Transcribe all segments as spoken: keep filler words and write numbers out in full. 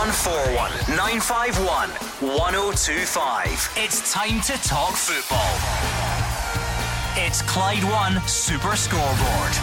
one four one, nine five one, one oh two five. It's time to talk football. It's Clyde One Super Scoreboard.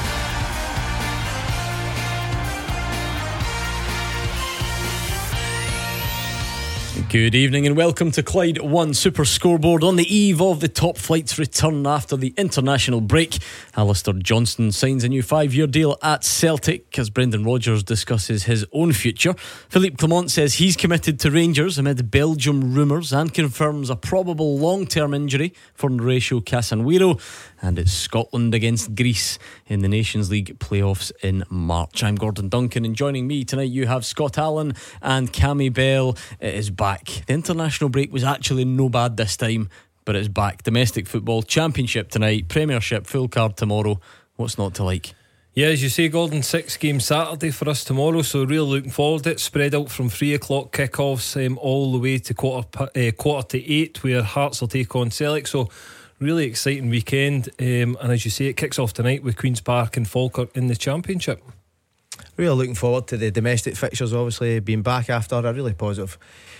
Good evening and welcome to Clyde One Super Scoreboard on the eve of the top flight's return after the international break. Alistair Johnston signs a new five-year deal at Celtic as Brendan Rodgers discusses his own future. Philippe Clement says he's committed to Rangers amid Belgium rumours and confirms a probable long-term injury for Horatio Casanwiro. And it's Scotland against Greece in the Nations League playoffs in March. I'm Gordon Duncan, and joining me tonight you have Scott Allen and Cammy Bell. It is back. The international break was actually no bad this time, but it's back. Domestic football, Championship tonight, Premiership, full card tomorrow. What's not to like? Yeah, as you say, Gordon, six game Saturday for us tomorrow, so really looking forward to it. Spread out from three o'clock kickoffs um, all the way to quarter, uh, quarter to eight, where Hearts will take on Celtic. So really exciting weekend, um, and as you say, it kicks off tonight with Queen's Park and Falkirk in the Championship. Really looking forward to the domestic fixtures, obviously being back after a really positive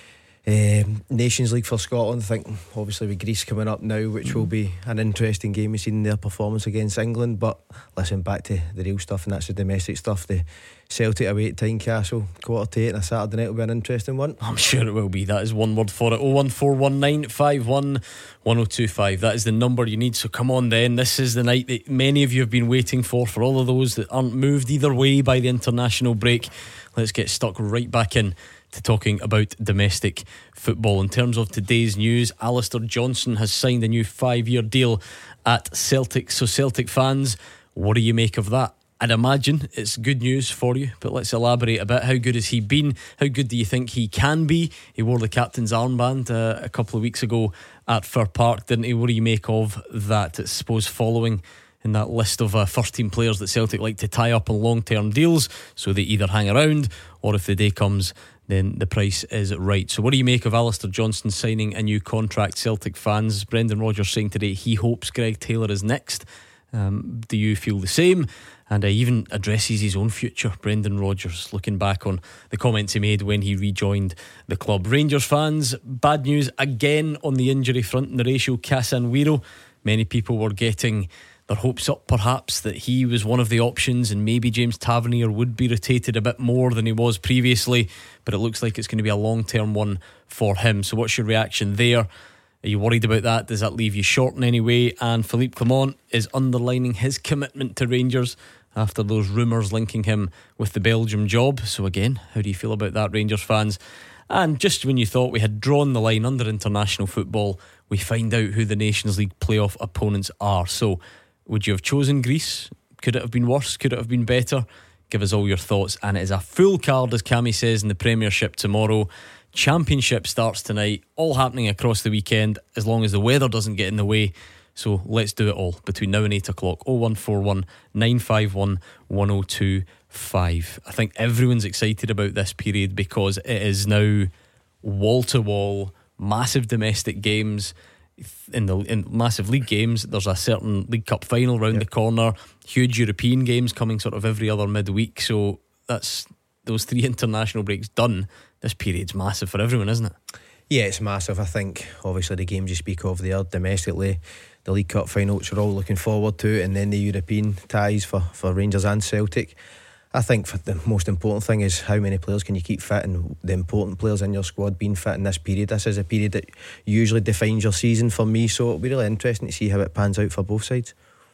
um, Nations League for Scotland. I think obviously with Greece coming up now, which mm. will be an interesting game. We've seen their performance against England, but listen, back to the real stuff, and that's the domestic stuff. The Celtic away at Tynecastle, quarter to eight on a Saturday night will be an interesting one. I'm sure it will be. That is one word for it. oh one four one nine five one one oh two five. That is the number you need. So come on then. This is the night that many of you have been waiting for. For all of those that aren't moved either way by the international break, let's get stuck right back in to talking about domestic football. In terms of today's news, Alistair Johnston has signed a new five-year deal at Celtic. So Celtic fans, what do you make of that? I'd imagine it's good news for you, but let's elaborate a bit. How good has he been? How good do you think he can be? He wore the captain's armband uh, a couple of weeks ago at Fir Park, didn't he? What do you make of that? I suppose following in that list of uh, first team players that Celtic like to tie up on long term deals, so they either hang around or if the day comes then the price is right. So what do you make of Alistair Johnston signing a new contract? Celtic fans, Brendan Rodgers saying today he hopes Greg Taylor is next. Um, do you feel the same? And uh, even addresses his own future. Brendan Rodgers looking back on the comments he made when he rejoined the club. Rangers fans, bad news again on the injury front. Horatio Casanwiro, many people were getting their hopes up perhaps that he was one of the options and maybe James Tavernier would be rotated a bit more than he was previously, but it looks like it's going to be a long term one for him. So what's your reaction there? Are you worried about that? Does that leave you short in any way? And Philippe Clement is underlining his commitment to Rangers after those rumours linking him with the Belgium job. So again, how do you feel about that, Rangers fans? And just when you thought we had drawn the line under international football, we find out who the Nations League playoff opponents are. So would you have chosen Greece? Could it have been worse? Could it have been better? Give us all your thoughts. And it is a full card, as Cammy says, in the Premiership tomorrow. Championship starts tonight, all happening across the weekend, as long as the weather doesn't get in the way. So let's do it all between now and eight o'clock. oh one four one nine five one one oh two five. I think everyone's excited about this period because it is now wall to wall, massive domestic games. In the in massive league games, there's a certain League Cup final round yep. the corner, huge European games coming sort of every other midweek. So that's those three international breaks done. This period's massive for everyone, isn't it? Yeah, it's massive. I think obviously the games you speak of there domestically, the League Cup final, which we're all looking forward to, and then the European ties for, for Rangers and Celtic. I think for the most important thing is how many players can you keep fit, and the important players in your squad being fit in this period. This is a period that usually defines your season for me, so it'll be really interesting to see how it pans out for both sides.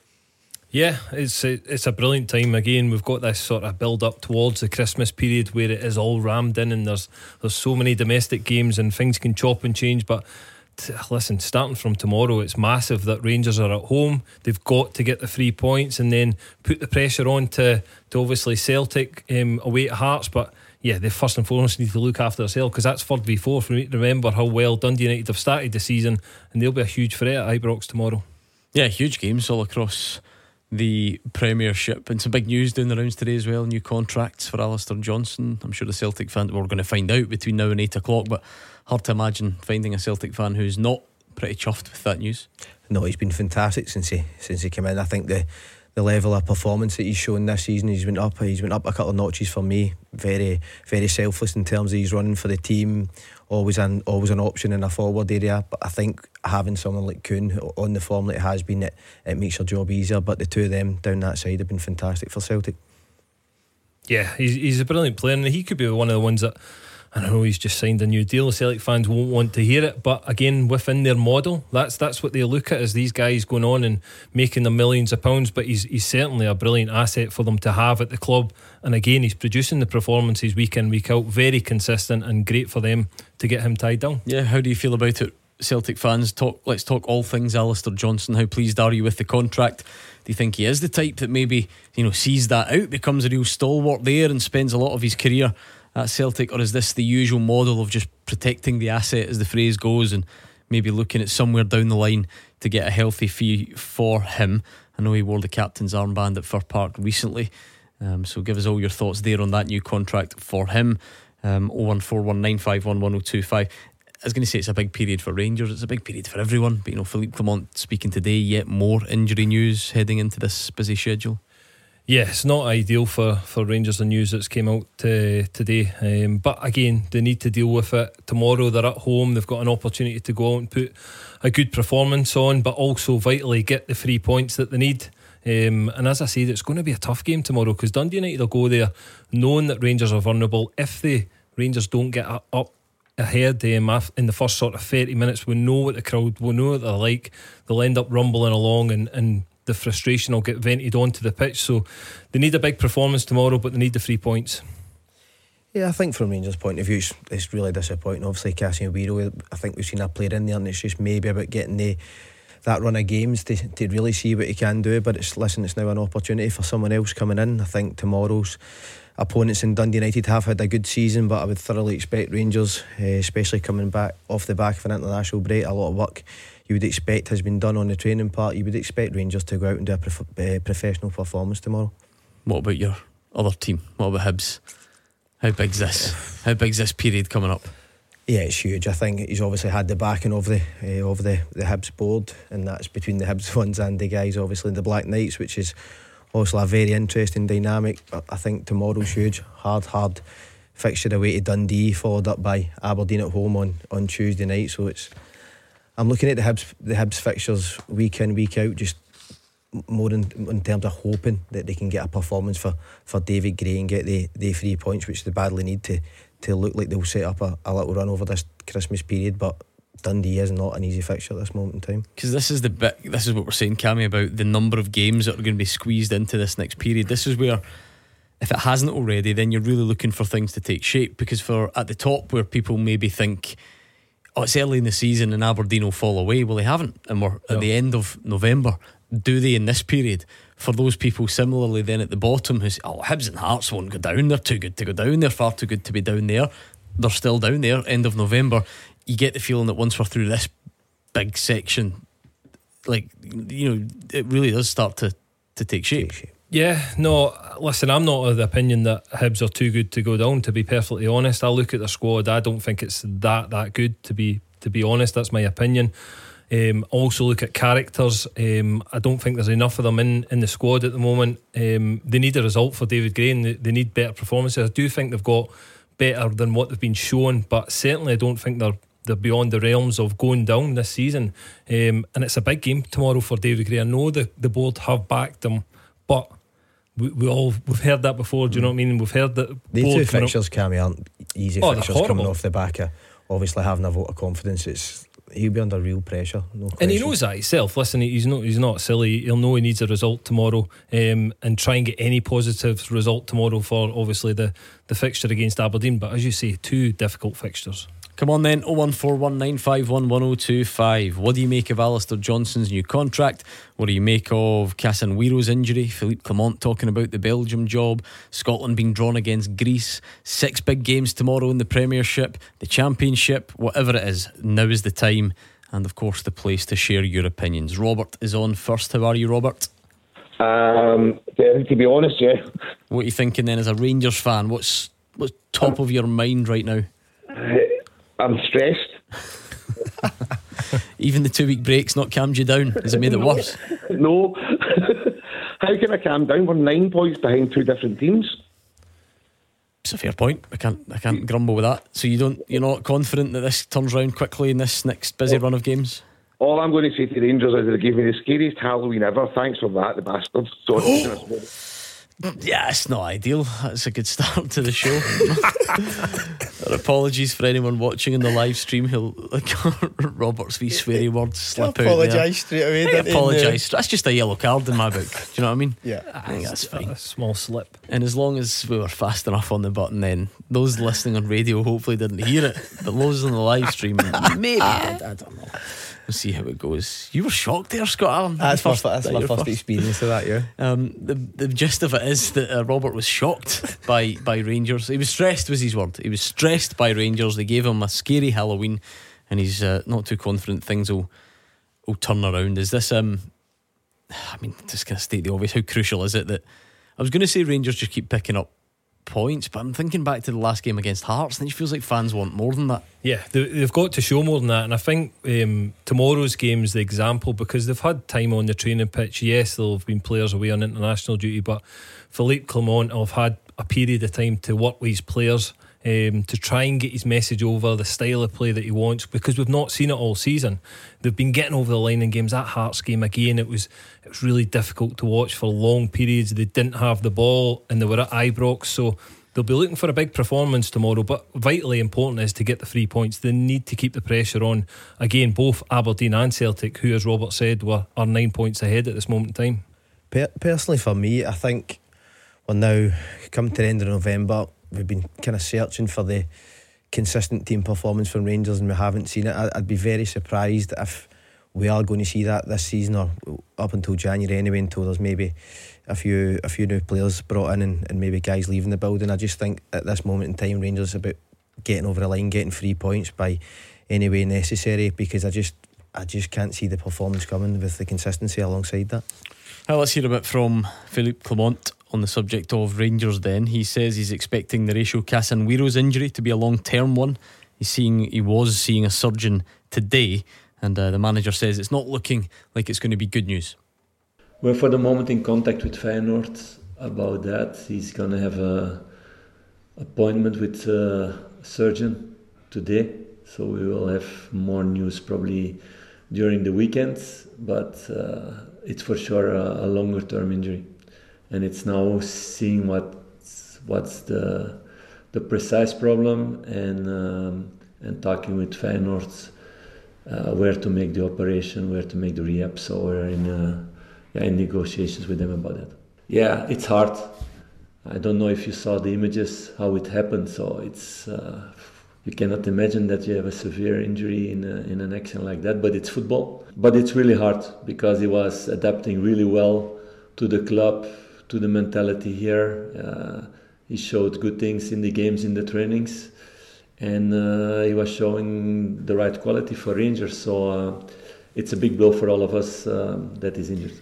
Yeah, it's a, it's a brilliant time. Again, we've got this sort of build up towards the Christmas period where it is all rammed in, and there's there's so many domestic games and things can chop and change. But t- listen, starting from tomorrow, it's massive that Rangers are at home. They've got to get the three points and then put the pressure on to, to obviously Celtic um, away at Hearts. But yeah, they first and foremost need to look after themselves, because that's third v four. Remember how well Dundee United have started the season, and they'll be a huge threat at Ibrox tomorrow. Yeah, huge games all across the Premiership, and some big news doing the rounds today as well. New contracts for Alistair Johnston. I'm sure the Celtic fans, we're going to find out between now and eight o'clock, but hard to imagine finding a Celtic fan who's not pretty chuffed with that news. No, he's been fantastic since he since he came in. I think the the level of performance that he's shown this season. He's went up he's went up a couple of notches for me. Very very selfless in terms of his running for the team, always an always an option in a forward area. But I think having someone like Kuhn on the form that it has been, it, it makes your job easier. But the two of them down that side have been fantastic for Celtic. Yeah, he's, he's a brilliant player, and he could be one of the ones that, I know he's just signed a new deal. Celtic fans won't want to hear it, but again, within their model, that's that's what they look at, as these guys going on and making the millions of pounds. But he's he's certainly a brilliant asset for them to have at the club. And again, he's producing the performances week in, week out, very consistent, and great for them to get him tied down. Yeah, how do you feel about it, Celtic fans? Talk. Let's talk all things Alistair Johnston. How pleased are you with the contract? Do you think he is the type that maybe, you know, sees that out, becomes a real stalwart there, and spends a lot of his career at Celtic? Or is this the usual model of just protecting the asset, as the phrase goes, and maybe looking at somewhere down the line to get a healthy fee for him? I know he wore the captain's armband at Fir Park recently, um, so give us all your thoughts there on that new contract for him. um, oh one four one nine five one one oh two five. I was going to say it's a big period for Rangers, it's a big period for everyone, but you know, Philippe Clement speaking today, yet more injury news heading into this busy schedule. Yeah, it's not ideal for, for Rangers, the news that's came out uh, today, um, but again, they need to deal with it. Tomorrow they're at home, they've got an opportunity to go out and put a good performance on, but also vitally get the three points that they need. Um, and as I said, it's going to be a tough game tomorrow, because Dundee United will go there knowing that Rangers are vulnerable. If the Rangers don't get up ahead um, in the first sort of thirty minutes, we know what the crowd, we know what they're like. They'll end up rumbling along, and, and the frustration will get vented onto the pitch. So they need a big performance tomorrow, but they need the three points. Yeah, I think from Rangers' point of view, it's, it's really disappointing. Obviously, Cassian Weiro, I think we've seen a player in there, and it's just maybe about getting the that run of games to, to really see what he can do. But it's listen, it's now an opportunity for someone else coming in. I think tomorrow's opponents in Dundee United have had a good season, but I would thoroughly expect Rangers, uh, especially coming back off the back of an international break, a lot of work you would expect has been done on the training part. You would expect Rangers to go out and do a prof- uh, professional performance tomorrow. What about your other team? What about Hibs? How big's this? How big's this period coming up? Yeah, it's huge. I think he's obviously had the backing of the uh, of the, the Hibs board, and that's between the Hibs ones and the guys obviously in the Black Knights, which is also a very interesting dynamic. But I think tomorrow's huge. Hard, hard fixture away to Dundee, followed up by Aberdeen at home on, on Tuesday night. So it's I'm looking at the Hibs the Hibs fixtures week in, week out, just more in, in terms of hoping that they can get a performance for, for David Gray and get the, the three points which they badly need to, to look like they'll set up a, a little run over this Christmas period. But Dundee is not an easy fixture at this moment in time, because this is the bit this is what we're saying, Cammy, about the number of games that are going to be squeezed into this next period. This is where, if it hasn't already, then you're really looking for things to take shape. Because for at the top, where people maybe think, oh, it's early in the season and Aberdeen will fall away, well, they haven't, and we're at no. the end of November. Do they in this period? For those people similarly then at the bottom who say, oh, Hibs and Hearts won't go down, they're too good to go down, they're far too good to be down there, they're still down there, end of November. You get the feeling that once we're through this big section, like, you know, it really does start to, to take shape. Take shape. Yeah, no, listen, I'm not of the opinion that Hibs are too good to go down, to be perfectly honest. I look at their squad, I don't think it's that that good, to be to be honest. That's my opinion. Um, also look at characters. um, I don't think there's enough of them in, in the squad at the moment. Um, they need a result for David Gray, and they, they need better performances. I do think they've got better than what they've been shown, but certainly I don't think they're they're beyond the realms of going down this season. Um, and it's a big game tomorrow for David Gray. I know the, the board have backed him, but we, we all we've heard that before. Do you know what I mean? We've heard that the board two fixtures, Cammy, aren't easy oh, fixtures coming off the back of obviously having a vote of confidence. It's he'll be under real pressure, no question. And he knows that himself. Listen, he's not he's not silly. He'll know he needs a result tomorrow, um, and try and get any positive result tomorrow for obviously the, the fixture against Aberdeen. But as you say, two difficult fixtures. Come on then, oh one four one nine five one one oh two five. What do you make of Alistair Johnston's new contract? What do you make of Cassian Weiro's injury? Philippe Clement talking about the Belgium job, Scotland being drawn against Greece, six big games tomorrow in the Premiership, the Championship, whatever it is, now is the time, and of course the place to share your opinions. Robert is on first. How are you, Robert? Um, to be honest, yeah. What are you thinking then as a Rangers fan? What's, what's top of your mind right now? I'm stressed. Even the two week break's not calmed you down? Has it made it no, worse? No. How can I calm down? We're nine points behind two different teams. It's a fair point. I can't I can't grumble with that. So you don't you're not confident that this turns around quickly in this next busy run of games? All I'm going to say to Rangers is they gave me the scariest Halloween ever. Thanks for that, the bastards. So yeah, it's not ideal. That's a good start to the show. Apologies for anyone watching in the live stream. He'll Robert's wee sweary words slip out there. Apologise straight away. I apologise. That's just a yellow card in my book. Do you know what I mean? Yeah, I think that's fine. A small slip. And as long as we were fast enough on the button, then those listening on radio hopefully didn't hear it. But those on the live stream maybe did. I don't know. We'll see how it goes. You were shocked there, Scott Allen. That's, first, my, that's that my your first, first experience of that, yeah. Um, the the gist of it is that uh, Robert was shocked by, by Rangers. He was stressed, was his word. He was stressed by Rangers. They gave him a scary Halloween, and he's uh, not too confident things will will turn around. Is this? Um, I mean, just going to state the obvious. How crucial is it that I was going to say Rangers just keep picking up points, but I'm thinking back to the last game against Hearts, and it feels like fans want more than that. Yeah, they, they've got to show more than that, and I think um, tomorrow's game is the example, because they've had time on the training pitch. Yes, there'll have been players away on international duty, but Philippe Clement have had a period of time to work with his players, um, to try and get his message over, the style of play that he wants, because we've not seen it all season. They've been getting over the line in games. That Hearts game again, it was it was really difficult to watch for long periods. They didn't have the ball and they were at Ibrox, so they'll be looking for a big performance tomorrow. But vitally important is to get the three points. They need to keep the pressure on. Again, both Aberdeen and Celtic, who, as Robert said, were are nine points ahead at this moment in time. Per- personally for me, I think we're now come to the end of November. We've been kind of searching for the consistent team performance from Rangers, and we haven't seen it. I'd be very surprised if we are going to see that this season, or up until January anyway, until there's maybe a few a few new players brought in, and, and maybe guys leaving the building. I just think at this moment in time, Rangers are about getting over the line, getting three points by any way necessary, because I just I just can't see the performance coming with the consistency alongside that. Well, let's hear a bit from Philippe Clement on the subject of Rangers then. He says he's expecting the Horatio Casanwiro's injury to be a long-term one. He's seeing he was seeing a surgeon today, and uh, the manager says it's not looking like it's going to be good news. We're for the moment in contact with Feyenoord about that. He's going to have a appointment with a surgeon today, so we will have more news probably during the weekend, but uh, it's for sure a, a longer term injury, and it's now seeing what what's the the precise problem, and um, and talking with Feyenoord uh, where to make the operation, where to make the rehab. So we're in uh, yeah, in negotiations with them about that. Yeah, it's hard. I don't know if you saw the images how it happened. So it's uh, you cannot imagine that you have a severe injury in a, in an action like that. But it's football. But it's really hard because he was adapting really well to the club, to the mentality here. Uh, he showed good things in the games, in the trainings, and uh, he was showing the right quality for Rangers. So uh, it's a big blow for all of us uh, that he's injured.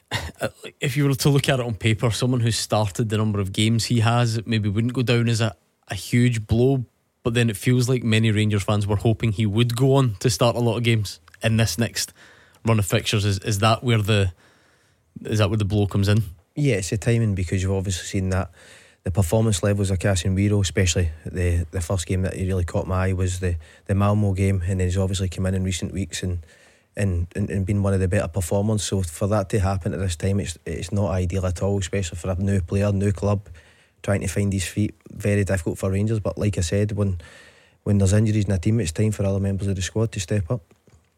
If you were to look at it on paper, someone who started the number of games he has, it maybe wouldn't go down as a, a huge blow, but then it feels like many Rangers fans were hoping he would go on to start a lot of games in this next run of fixtures. Is is that where the is that where the blow comes in? Yeah, it's the timing, because you've obviously seen that the performance levels of Casemiro, especially the the first game that really caught my eye was the, the Malmo game, and then he's obviously come in in recent weeks and And, and, and been one of the better performers. So for that to happen at this time, it's it's not ideal at all, especially for a new player, new club, trying to find his feet. Very difficult for Rangers. But like I said, when when there's injuries in a team, it's time for other members of the squad to step up.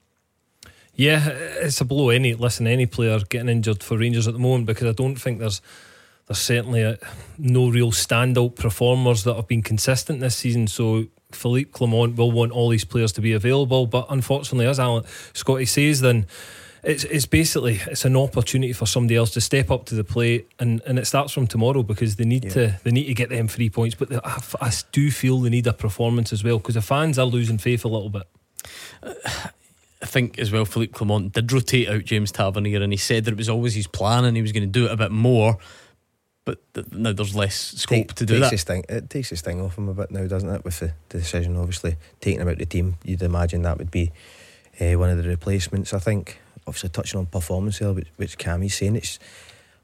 Yeah, it's a blow. Any listen, any player getting injured for Rangers at the moment, because I don't think there's there's certainly a, no real standout performers that have been consistent this season. So Philippe Clement will want all these players to be available, but unfortunately, as Alan Scotty says, then it's it's basically it's an opportunity for somebody else to step up to the plate, and, and it starts from tomorrow, because they need yeah. to they need to get them three points. But they, I, I do feel they need a performance as well, because the fans are losing faith a little bit. Uh, I think as well, Philippe Clement did rotate out James Tavernier, and he said that it was always his plan, and he was going to do it a bit more. But th- now there's less scope Take, to do that. Sting, it takes the sting off him a bit now, doesn't it? With the, the decision, obviously taking him out the team, you'd imagine that would be uh, one of the replacements. I think, obviously touching on performance there, which, which Cammy's saying, it's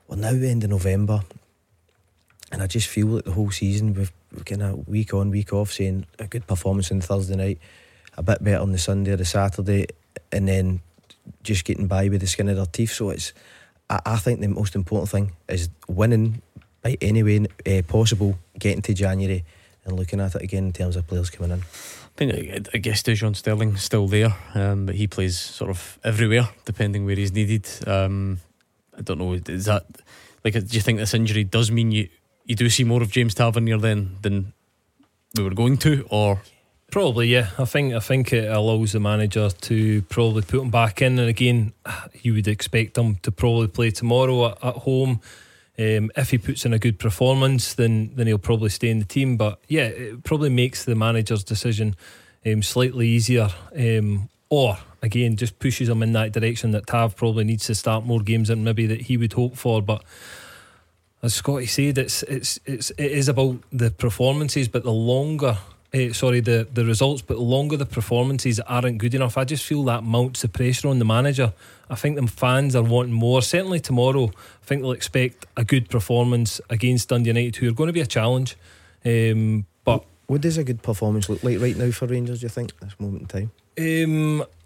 we're now the end of November, and I just feel that the whole season we've, we've kind of week on, week off saying a good performance on the Thursday night, a bit better on the Sunday or the Saturday, and then just getting by with the skin of their teeth. So it's, I, I think the most important thing is winning by any way uh, possible, getting to January and looking at it again in terms of players coming in. I think I guess Dujon Sterling's still there, um, but he plays sort of everywhere depending where he's needed. Um, I don't know. Is that like? Do you think this injury does mean you you do see more of James Tavernier then than we were going to, or? Probably, yeah. I think I think it allows the manager to probably put him back in, and again, you would expect him to probably play tomorrow at, at home. Um, if he puts in a good performance, then then he'll probably stay in the team. But yeah, it probably makes the manager's decision um, slightly easier, um, or again, just pushes him in that direction that Tav probably needs to start more games than maybe that he would hope for. But as Scotty said, it's it's it's it is about the performances, but the longer. Uh, sorry, the, the results, but the longer the performances aren't good enough, I just feel that mounts the pressure on the manager. I think the fans are wanting more. Certainly tomorrow, I think they'll expect a good performance against Dundee United, who are going to be a challenge. Um, but what does a good performance look like right now for Rangers, do you think, at this moment in time? Um,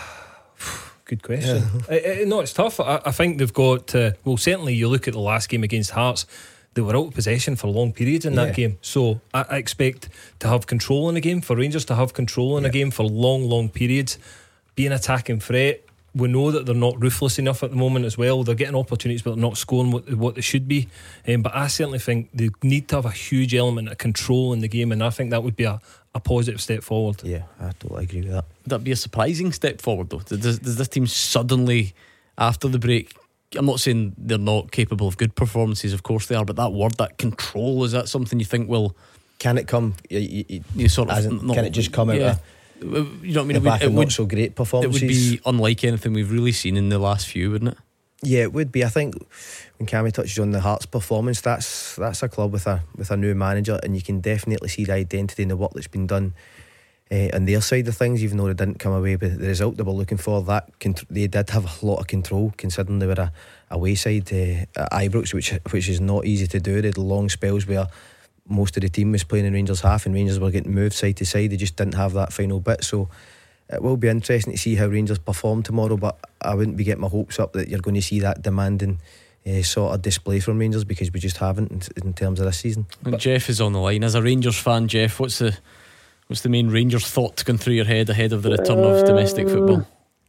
good question. Yeah. uh, uh, no, it's tough. I, I think they've got, uh, well, certainly you look at the last game against Hearts, they were out of possession for long periods in yeah. that game. So I, I expect to have control in a game, for Rangers to have control in yeah. a game for long, long periods. Be an attacking threat. We know that they're not ruthless enough at the moment as well. They're getting opportunities, but they're not scoring what, what they should be. Um, but I certainly think they need to have a huge element of control in the game, and I think that would be a, a positive step forward. Yeah, I totally agree with that. Would that be a surprising step forward, though? Does, does this team suddenly, after the break, I'm not saying they're not capable of good performances, of course they are, but that word, that control, is that something you think will... Can it come? You, you, you sort of not, can it just come yeah. out of, you know what I mean? the back it would, of it would, not so great performances? It would be unlike anything we've really seen in the last few, wouldn't it? Yeah, it would be. I think when Cammy touches on the Hearts performance, that's that's a club with a with a new manager, and you can definitely see the identity and the work that's been done Uh, on their side of things, even though they didn't come away with the result they were looking for. That cont- they did have a lot of control, considering they were a, a wayside uh, at Ibrox, which which is not easy to do. They had long spells where most of the team was playing in Rangers half, and Rangers were getting moved side to side. They just didn't have that final bit. So it will be interesting to see how Rangers perform tomorrow. But I wouldn't be getting my hopes up that you're going to see that demanding Uh, sort of display from Rangers, because we just haven't in, in terms of this season. And Jeff is on the line. As a Rangers fan, Jeff, what's the what's the main Rangers thought going through your head ahead of the return um, of domestic football?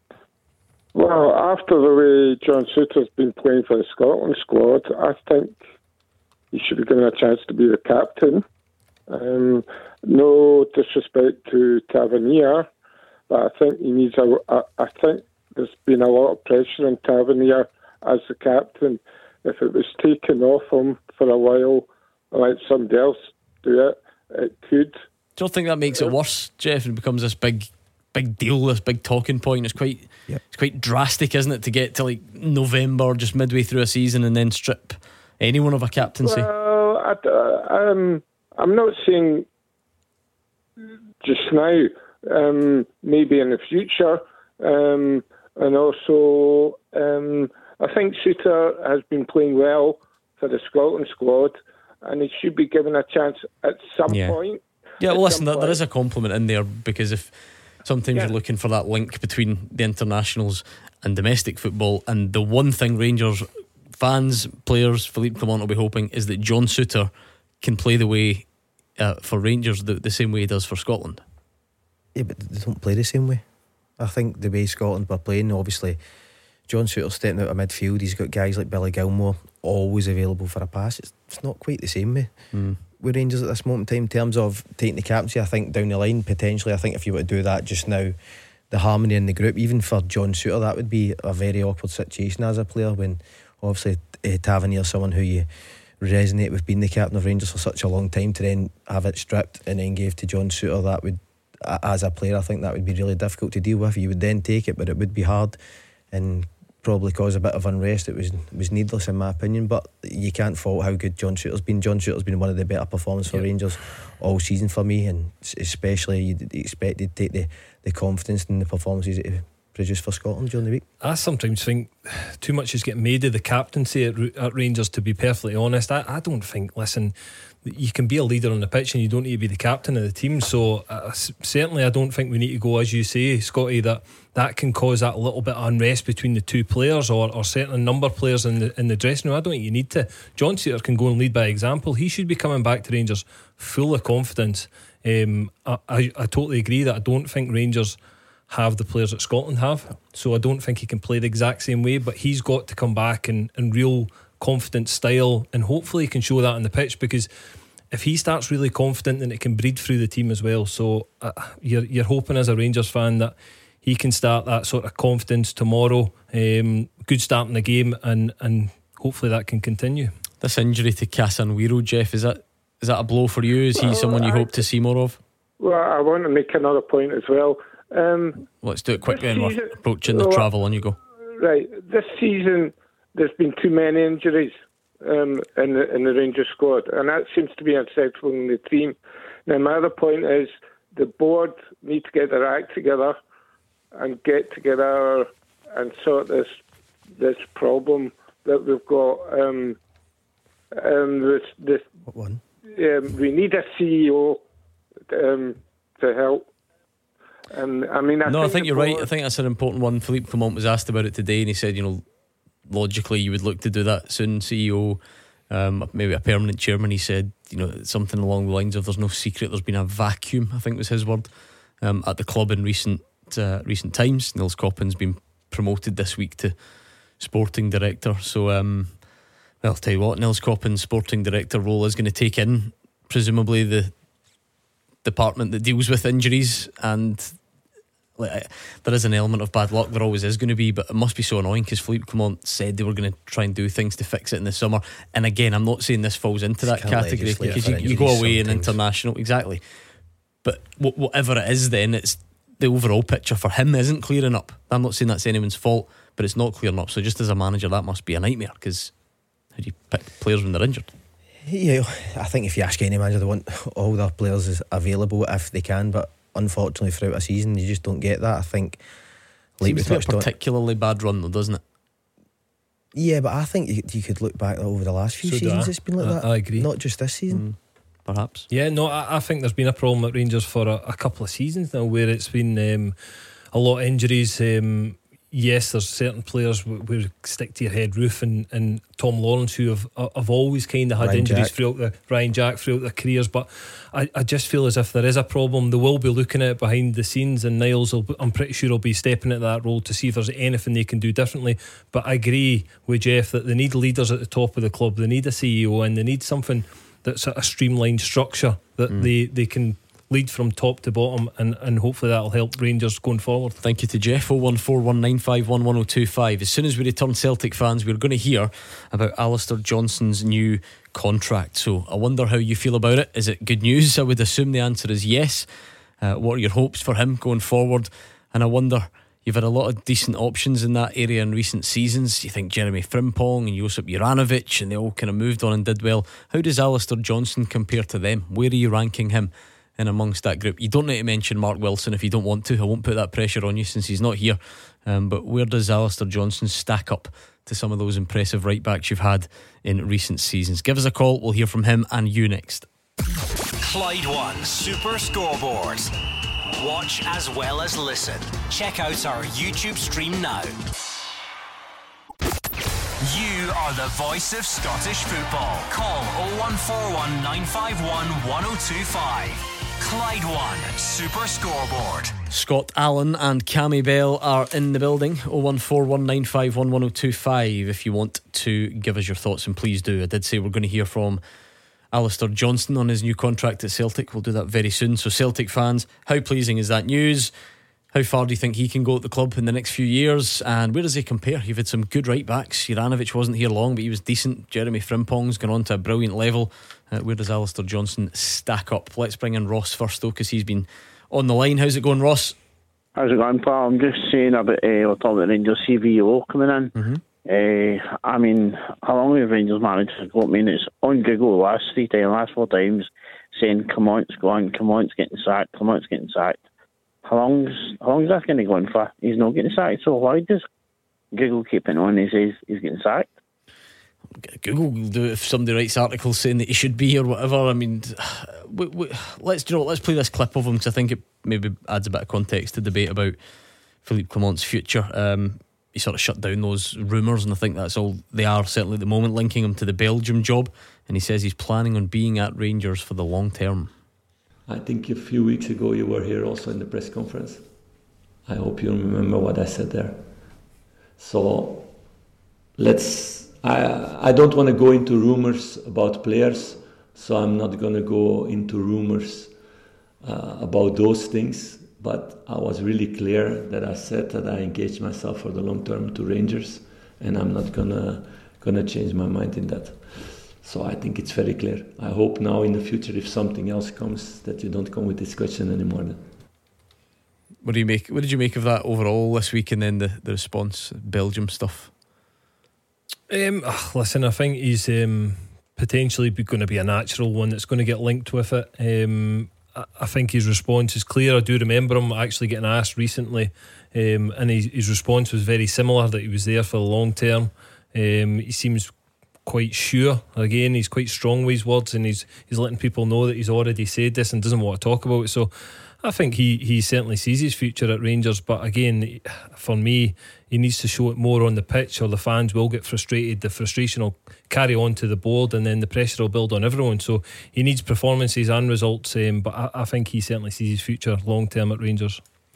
Well, after the way John Souttar's been playing for the Scotland squad, I think he should be given a chance to be the captain. Um, no disrespect to Tavernier, but I think he needs a. a I think there's been a lot of pressure on Tavernier as the captain. If it was taken off him for a while and let somebody else do it, it could. Do you think that makes it worse, Jeff? It becomes this big big deal, this big talking point. It's quite yep. it's quite drastic, isn't it, to get to like November, just midway through a season, and then strip anyone of a captaincy? Well, I, um, I'm not saying just now, um, maybe in the future, um, and also um, I think Souttar has been playing well for the Scotland squad, and he should be given a chance at some yeah. point. Yeah, well, listen, there, there is a compliment in there, because if sometimes yeah. you're looking for that link between the internationals and domestic football, and the one thing Rangers fans, players, Philippe Clement will be hoping is that John Souttar can play the way uh, for Rangers the, the same way he does for Scotland. Yeah, but they don't play the same way. I think the way Scotland were playing, obviously John Souttar's stepping out of midfield, he's got guys like Billy Gilmore always available for a pass. It's, it's not quite the same way mm. with Rangers at this moment in time in terms of taking the captaincy. I think down the line, potentially, I think if you were to do that just now, the harmony in the group, even for John Souttar, that would be a very awkward situation as a player, when obviously uh, Tavernier, someone who you resonate with being the captain of Rangers for such a long time, to then have it stripped and then gave to John Souttar, that would, as a player, I think that would be really difficult to deal with. You would then take it, but it would be hard and probably cause a bit of unrest. It was it was needless in my opinion, but you can't fault how good John Souttar's been. John Souttar's been one of the better performers for yep. Rangers all season for me, and especially you'd expect he'd take the, the confidence in the performances that he produce for Scotland during the week. I sometimes think too much is getting made of the captaincy at, at Rangers, to be perfectly honest. I, I don't think, listen, you can be a leader on the pitch and you don't need to be the captain of the team. So uh, certainly I don't think we need to go, as you say, Scotty, that that can cause that little bit of unrest between the two players, or, or certain number of players in the in the dressing room. I don't think you need to. John Souttar can go and lead by example. He should be coming back to Rangers full of confidence. Um, I, I, I totally agree that I don't think Rangers have the players that Scotland have, so I don't think he can play the exact same way, but he's got to come back in, in real confident style, and hopefully he can show that on the pitch, because if he starts really confident, then it can breed through the team as well. So uh, you're, you're hoping as a Rangers fan that he can start that sort of confidence tomorrow, um, good start in the game, and, and hopefully that can continue. This injury to Casemiro, Jeff, is that is that a blow for you? Is he well, someone you I, hope to see more of? Well, I want to make another point as well. Um, Let's do it quickly, and we're approaching the well, travel. On you go. Right, this season there's been too many injuries um, in the in the Rangers squad, and that seems to be unacceptable in the team. Now, my other point is the board need to get their act together and get together and sort this this problem that we've got. Um, um, this this what one? Um, we need a C E O um, to help. And I mean, I no, think I think you're right. I think that's an important one. Philippe Clement was asked about it today, and he said, you know, logically you would look to do that soon. C E O, um, maybe a permanent chairman. He said, you know, something along the lines of, "There's no secret. There's been a vacuum." I think was his word um, at the club in recent uh, recent times. Nils Coppin's been promoted this week to sporting director. So, um, well, I'll tell you what, Nils Coppin's sporting director role is going to take in presumably the department that deals with injuries, and like, there is an element of bad luck, there always is going to be, but it must be so annoying because Philippe Clement said they were going to try and do things to fix it in the summer. And again, I'm not saying this falls into that category, because you, you go away in international, exactly, but w- whatever it is, then it's the overall picture for him isn't clearing up. I'm not saying that's anyone's fault, but it's not clearing up. So just as a manager, that must be a nightmare, because how do you pick players when they're injured? Yeah, I think if you ask any manager, they want all their players available if they can, but unfortunately throughout a season you just don't get that. I think like seems to be a particularly on, bad run though, doesn't it? Yeah, but I think you, you could look back over the last few so seasons it's been like I, that. I agree. Not just this season. Mm, perhaps. Yeah, no, I, I think there's been a problem at Rangers for a, a couple of seasons now, where it's been um, a lot of injuries. um, Yes, there's certain players who stick to your head, Roof and, and Tom Lawrence, who have have always kind of had Ryan injuries Jack. throughout the Ryan Jack throughout their careers. But I, I just feel as if there is a problem. They will be looking at it behind the scenes, and Niles will, I'm pretty sure, will be stepping into that role to see if there's anything they can do differently. But I agree with Jeff that they need leaders at the top of the club. They need a C E O, and they need something that's a streamlined structure that mm. they, they can lead from top to bottom, and, and hopefully that'll help Rangers going forward. Thank you to Jeff. oh one four one nine five one one oh two five. As soon as we return, Celtic fans, we're going to hear about Alistair Johnston's new contract. So I wonder how you feel about it. Is it good news? I would assume the answer is yes. Uh, what are your hopes for him going forward? And I wonder, you've had a lot of decent options in that area in recent seasons. You think Jeremy Frimpong and Josip Juranovic, and they all kind of moved on and did well. How does Alistair Johnston compare to them? Where are you ranking him in amongst that group? You don't need to mention Mark Wilson if you don't want to. I won't put that pressure on you since he's not here, um, but where does Alistair Johnston stack up to some of those impressive right backs you've had in recent seasons? Give us a call, we'll hear from him and you next. Clyde One Super Scoreboard. Watch as well as listen. Check out our YouTube stream now. You are the voice of Scottish football. Call oh one four one nine five one one oh two five. Clyde One Super Scoreboard. Scott Allen and Cammy Bell are in the building. oh one four one nine five one one oh two five if you want to give us your thoughts, and please do. I did say we're going to hear from Alistair Johnston on his new contract at Celtic. We'll do that very soon. So Celtic fans, how pleasing is that news? How far do you think he can go at the club in the next few years? And where does he compare? You've had some good right backs. Juranovic wasn't here long, but he was decent. Jeremy Frimpong's gone on to a brilliant level. Uh, where does Alistair Johnston stack up? Let's bring in Ross first though, because he's been on the line. How's it going, Ross? How's it going, pal? I'm just saying about uh, we're talking about Rangers C V O coming in. Mm-hmm. Uh, I mean, how long have Rangers managed to go? I mean, it's on Google last three times, last four times, saying Clement's gone, Clement's getting sacked, Clement's getting sacked. how long's how long is that going to go on for? He's not getting sacked. So why does Google keep it on? He says he's getting sacked. Google will do it if somebody writes articles saying that he should be or whatever. I mean, we, we, let's you know, let's play this clip of him because I think it maybe adds a bit of context to debate about Philippe Clement's future. Um, he sort of shut down those rumours, and I think that's all they are, certainly at the moment, linking him to the Belgium job. And he says he's planning on being at Rangers for the long term. I think a few weeks ago you were here also in the press conference. I hope you remember what I said there. So let's I I don't want to go into rumours about players, so I'm not going to go into rumours uh, about those things. But I was really clear that I said that I engaged myself for the long term to Rangers, and I'm not gonna gonna change my mind in that. So I think it's very clear. I hope now in the future, if something else comes, that you don't come with this question anymore. Then. What do you make? What did you make of that overall this week, and then the, the response, Belgium stuff? Um, ugh, listen, I think he's um, potentially going to be a natural one that's going to get linked with it. Um, I, I think his response is clear. I do remember him actually getting asked recently, um, and his, his response was very similar, that he was there for the long term. Um, he seems quite sure. Again, he's quite strong with his words, and he's he's letting people know that he's already said this and doesn't want to talk about it. So I think he, he certainly sees his future at Rangers, but again, for me, he needs to show it more on the pitch, or the fans will get frustrated. The frustration will carry on to the board, and then the pressure will build on everyone. So he needs performances and results, um, but I, I think he certainly sees his future long term at Rangers.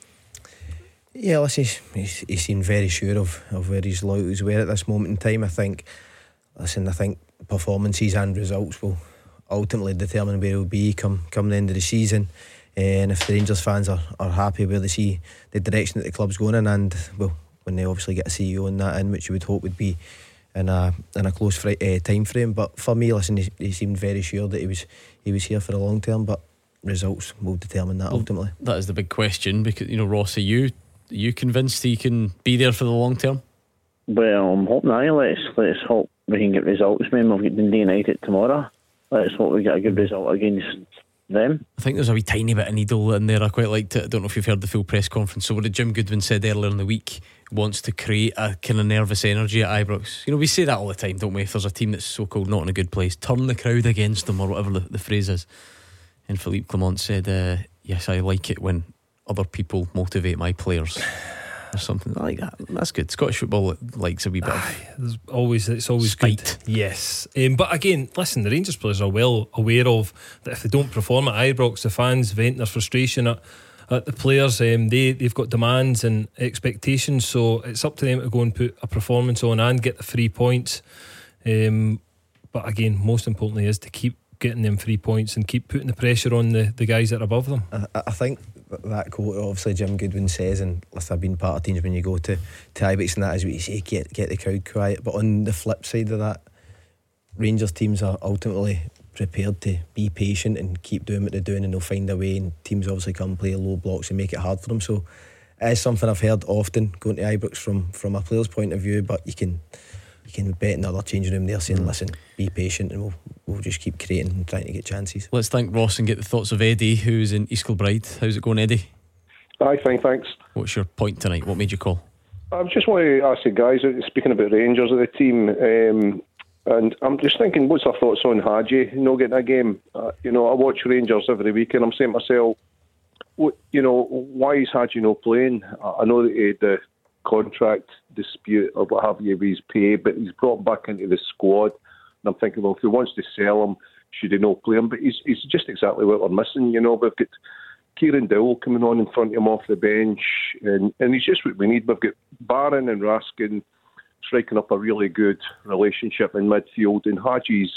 Yeah, listen, he's, he's, he seemed very sure of, of where his loyalties were at this moment in time. I think, listen, I think performances and results will ultimately determine where he'll be come, come the end of the season. Uh, and if the Rangers fans are, are happy where they see the direction that the club's going in, and well, when they obviously get a C E O in that in, which you would hope would be in a in a close fr- uh, time frame. But for me, listen, he, he seemed very sure that he was he was here for the long term. But results will determine that, well, ultimately. That is the big question, because you know, Ross, are you are you convinced he can be there for the long term? Well, I'm hoping now. Let's let's hope we can get results. Man, we've got Dundee United tomorrow. Let's hope we get a good result against them. I think there's a wee tiny bit of needle in there. I quite liked it. I don't know if you've heard the full press conference. So what Jim Goodwin said earlier in the week, wants to create a kind of nervous energy at Ibrox. You know, we say that all the time, don't we? If there's a team that's so-called not in a good place, turn the crowd against them, or whatever the, the phrase is. And Philippe Clement said, uh, yes, I like it when other people motivate my players, or something like that. That's good. Scottish football likes a wee bit of There's always it's always spite. Good. Yes, um, but again, listen, the Rangers players are well aware of that. If they don't perform at Ibrox, the fans vent their frustration at, at the players. Um, they they've got demands and expectations, so it's up to them to go and put a performance on and get the three points. Um, but again, most importantly is to keep getting them three points and keep putting the pressure on the, the guys that are above them. I, I think that quote, obviously Jim Goodwin says, and listen, I've been part of teams when you go to, to Ibrox, and that is what you say, get, get the crowd quiet. But on the flip side of that, Rangers teams are ultimately prepared to be patient and keep doing what they're doing, and they'll find a way, and teams obviously come play low blocks and make it hard for them. So it is something I've heard often going to Ibrox from, from a player's point of view, but you can you can bet in another changing room there saying, listen, be patient, and we'll we'll just keep creating and trying to get chances. Let's thank Ross and get the thoughts of Eddie, who's in East Kilbride. How's it going, Eddie? Aye, fine, thanks. What's your point tonight? What made you call? I just want to ask you guys, speaking about Rangers of the team, um, and I'm just thinking, what's our thoughts on Hadji not getting a game? Uh, you know, I watch Rangers every week, and I'm saying to myself, what, you know, why is Hadji not playing? I know that he had the contract dispute or what have you with his pay, but he's brought back into the squad, and I'm thinking, well, if he wants to sell him, should he not play him? But he's, he's just exactly what we're missing. You know, we've got Kieran Dowell coming on in front of him off the bench, and, and he's just what we need. We've got Barron and Raskin striking up a really good relationship in midfield, and Hadji's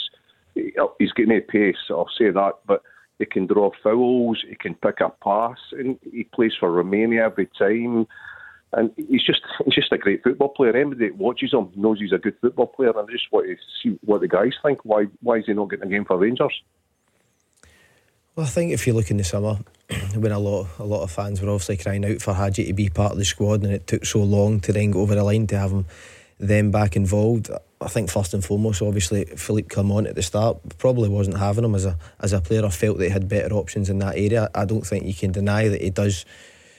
he's getting a pace, I'll say that, but he can draw fouls, he can pick a pass, and he plays for Romania every time. And he's just he's just a great football player. Anybody that watches him knows he's a good football player, and I just want to see what the guys think. Why why is he not getting a game for Rangers? Well, I think if you look in the summer, when a lot a lot of fans were obviously crying out for Hadji to be part of the squad, and it took so long to then go over the line to have him them back involved, I think first and foremost, obviously Philippe Clement at the start probably wasn't having him as a as a player, or felt that he had better options in that area. I don't think you can deny that he does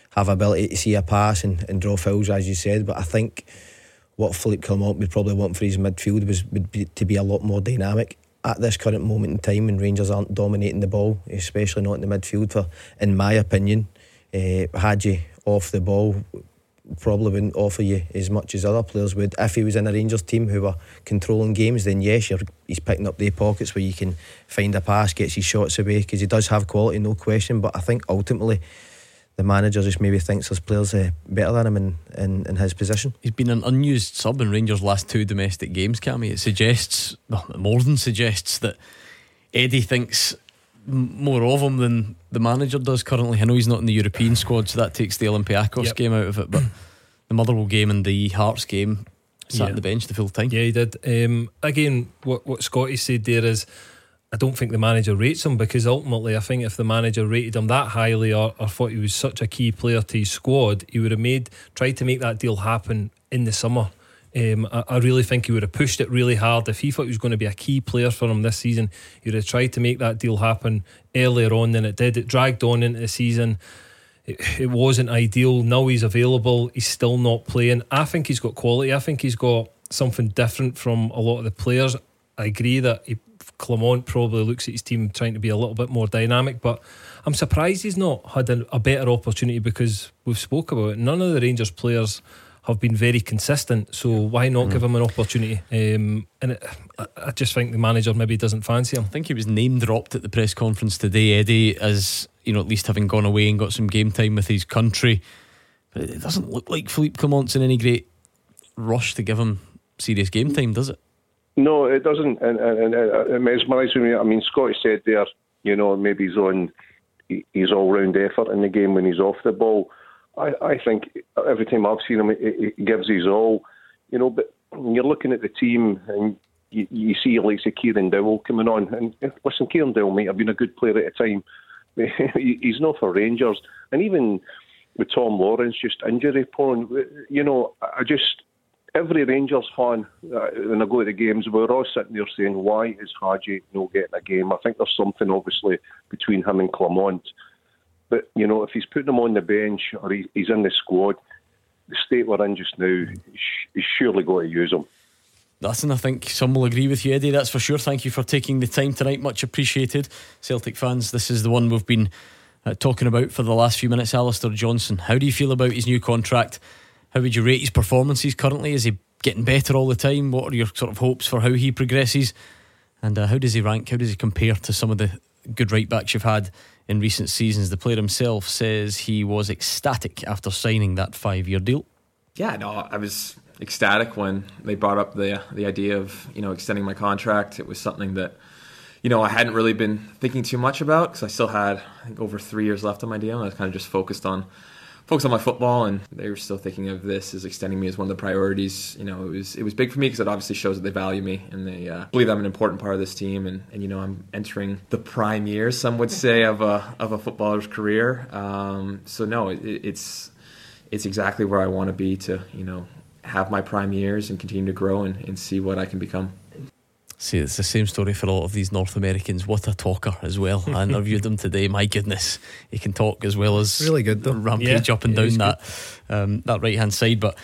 have ability to see a pass and, and draw fouls, as you said. But I think what Philippe Clement would probably want for his midfield was would be to be a lot more dynamic at this current moment in time when Rangers aren't dominating the ball, especially not in the midfield. For, in my opinion, uh, Hagi off the ball probably wouldn't offer you as much as other players would. If he was in a Rangers team who were controlling games, then yes, you're, he's picking up the pockets where you can find a pass, gets his shots away, because he does have quality, no question. But I think ultimately the manager just maybe thinks there's players uh, better than him in, in, in his position. He's been an unused sub in Rangers' last two domestic games, Cammy. It suggests, well, more than suggests, that Eddie thinks more of him than the manager does currently. I know he's not in the European squad, so that takes the Olympiacos yep. game out of it, but the Motherwell game and the Hearts game sat yeah. on the bench the full time. Yeah, he did. Um, again, what, what Scotty said there is, I don't think the manager rates him, because ultimately I think if the manager rated him that highly, or, or thought he was such a key player to his squad, he would have made tried to make that deal happen in the summer. Um, I, I really think he would have pushed it really hard. If he thought he was going to be a key player for him this season, he would have tried to make that deal happen earlier on than it did. It dragged on into the season. It, it wasn't ideal. Now he's available, he's still not playing. I think he's got quality. I think he's got something different from a lot of the players. I agree that he, Clement probably looks at his team trying to be a little bit more dynamic, but I'm surprised he's not had a, a better opportunity, because we've spoke about it. None of the Rangers players have been very consistent, so why not mm. give him an opportunity? Um, and it, I, I just think the manager maybe doesn't fancy him. I think he was name dropped at the press conference today, Eddie, as, you know, at least having gone away and got some game time with his country. But it doesn't look like Philippe Clement's in any great rush to give him serious game time, does it? No, it doesn't, and, and, and it mesmerises me. I mean, Scotty said there, you know, maybe he's on his all-round effort in the game when he's off the ball. I, I think every time I've seen him, he, he gives his all, you know. But when you're looking at the team and you, you see like say Kieran Dowell coming on, and listen, Kieran Dowell might have been a good player at the time. He's not for Rangers, and even with Tom Lawrence just injury prone, you know. I just. Every Rangers fan, uh, when I go to the games, we're all sitting there saying, why is Hagi not getting a game? I think there's something, obviously, between him and Clement. But, you know, if he's putting him on the bench or he, he's in the squad, the state we're in just now, he's surely got to use him. Listen, I think some will agree with you, Eddie, that's for sure. Thank you for taking the time tonight, much appreciated. Celtic fans, this is the one we've been uh, talking about for the last few minutes. Alistair Johnston, how do you feel about his new contract? How would you rate his performances currently? Is he getting better all the time? What are your sort of hopes for how he progresses? And uh, how does he rank? How does he compare to some of the good right backs you've had in recent seasons? The player himself says he was ecstatic after signing that five-year deal. Yeah, no, I was ecstatic when they brought up the the idea of, you know, extending my contract. It was something that, you know, I hadn't really been thinking too much about, because I still had, I think, over three years left on my deal. And I was kind of just focused on focus on my football, and they were still thinking of this as extending me as one of the priorities. You know, it was it was big for me, because it obviously shows that they value me and they uh, believe I'm an important part of this team. And, and you know, I'm entering the prime years, some would say, of a of a footballer's career. Um, so no, it, it's it's exactly where I want to be, to, you know, have my prime years and continue to grow and, and see what I can become. See, it's the same story for all of these North Americans. What a talker as well. I interviewed him today. My goodness, he can talk as well as really good though. Rampage yeah, up and down that um, that right hand side. But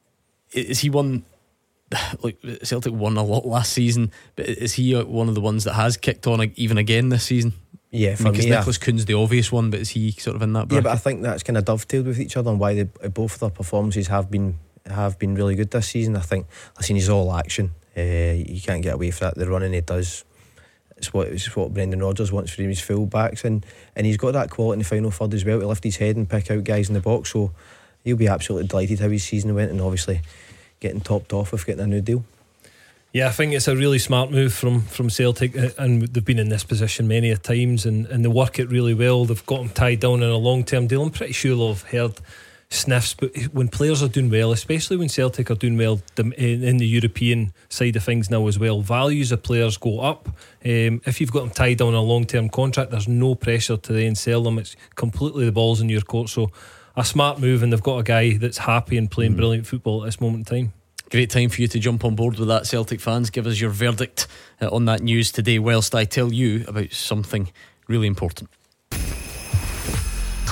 is he one? Like Celtic won a lot last season, but is he one of the ones that has kicked on even again this season? Yeah, for I mean, me, Nicholas Kuhn's the obvious one, but is he sort of in that bracket? Yeah, but I think that's kind of dovetailed with each other, and why they, both of their performances have been have been really good this season. I think, listen, he's all action. Uh, you can't get away from that. The running he does, it's what it's what Brendan Rodgers wants for his full backs, and, and he's got that quality in the final third as well to lift his head and pick out guys in the box. So he'll be absolutely delighted how his season went, and obviously getting topped off with getting a new deal. Yeah, I think it's a really smart move from, from Celtic, and they've been in this position many a times, and, and they work it really well. They've got him tied down in a long term deal. I'm pretty sure they've heard sniffs, but when players are doing well, especially when Celtic are doing well in the European side of things now as well, values of players go up. Um, if you've got them tied down on a long term contract, there's no pressure to then sell them. It's completely the ball's in your court. So a smart move, and they've got a guy that's happy and playing mm. brilliant football at this moment in time. Great time for you to jump on board with that, Celtic fans. Give us your verdict uh, on that news today, whilst I tell you about something really important.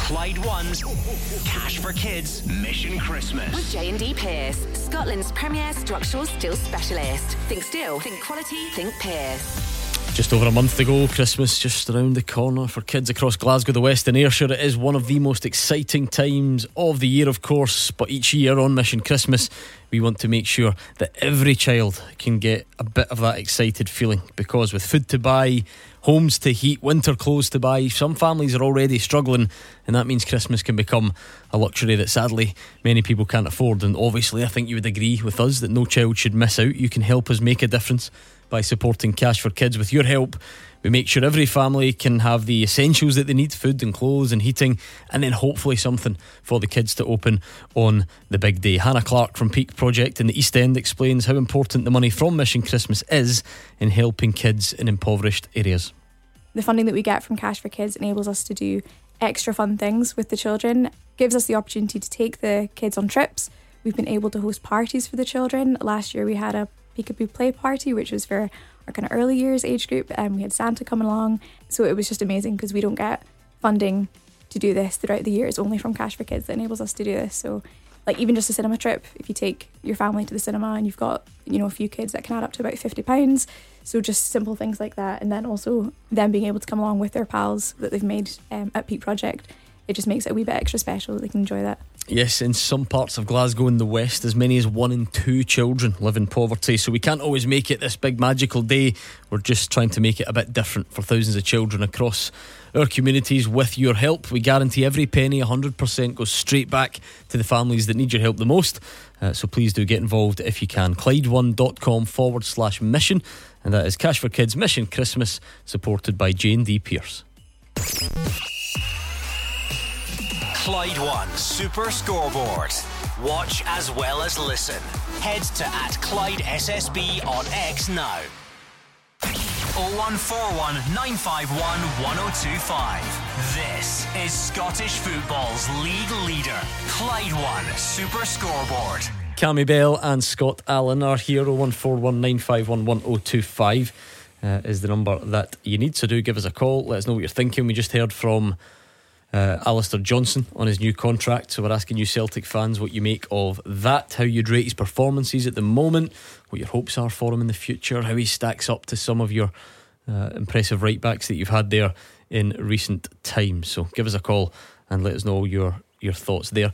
Clyde One's Cash for Kids Mission Christmas. With J and D Pierce, Scotland's premier structural steel specialist. Think steel, think quality, think Pierce. Just over a month ago, Christmas just around the corner for kids across Glasgow, the West and Ayrshire. It is one of the most exciting times of the year, of course, but each year on Mission Christmas we want to make sure that every child can get a bit of that excited feeling, because with food to buy, homes to heat, winter clothes to buy, some families are already struggling, and that means Christmas can become a luxury that sadly many people can't afford. And obviously I think you would agree with us that no child should miss out. You can help us make a difference by supporting Cash for Kids. With your help, we make sure every family can have the essentials that they need, food and clothes and heating, and then hopefully something for the kids to open on the big day. Hannah Clark from Peak Project in the East End explains how important the money from Mission Christmas is in helping kids in impoverished areas. The funding that we get from Cash for Kids enables us to do extra fun things with the children, gives us the opportunity to take the kids on trips. We've been able to host parties for the children. Last year we had a Peekaboo Play Party, which was for our kind of early years age group, and we had Santa coming along, so it was just amazing because we don't get funding to do this throughout the year. It's only from Cash for Kids that enables us to do this. So like even just a cinema trip, if you take your family to the cinema and you've got, you know, a few kids, that can add up to about fifty pounds. So just simple things like that, and then also them being able to come along with their pals that they've made um, at Peak Project, it just makes it a wee bit extra special that they can enjoy that. Yes, in some parts of Glasgow in the west, as many as one in two children live in poverty, so we can't always make it this big magical day. We're just trying to make it a bit different for thousands of children across our communities. With your help, we guarantee every penny, one hundred percent, goes straight back to the families that need your help the most. Uh, so please do get involved if you can. Clyde one dot com forward slash mission, and that is Cash for Kids Mission Christmas, supported by J and D Pierce. Clyde One Super Scoreboard. Watch as well as listen. Head to at Clyde S S B on X now. oh one four one, nine five one, one oh two five. This is Scottish football's league leader. Clyde One Super Scoreboard. Cammy Bell and Scott Allen are here. oh one four one, nine five one, one oh two five uh, is the number that you need, so do give us a call. Let us know what you're thinking. We just heard from Uh, Alistair Johnson on his new contract, so we're asking you Celtic fans what you make of that, how you'd rate his performances at the moment, what your hopes are for him in the future, how he stacks up to some of your uh, impressive right backs that you've had there in recent times. So give us a call and let us know your your thoughts there.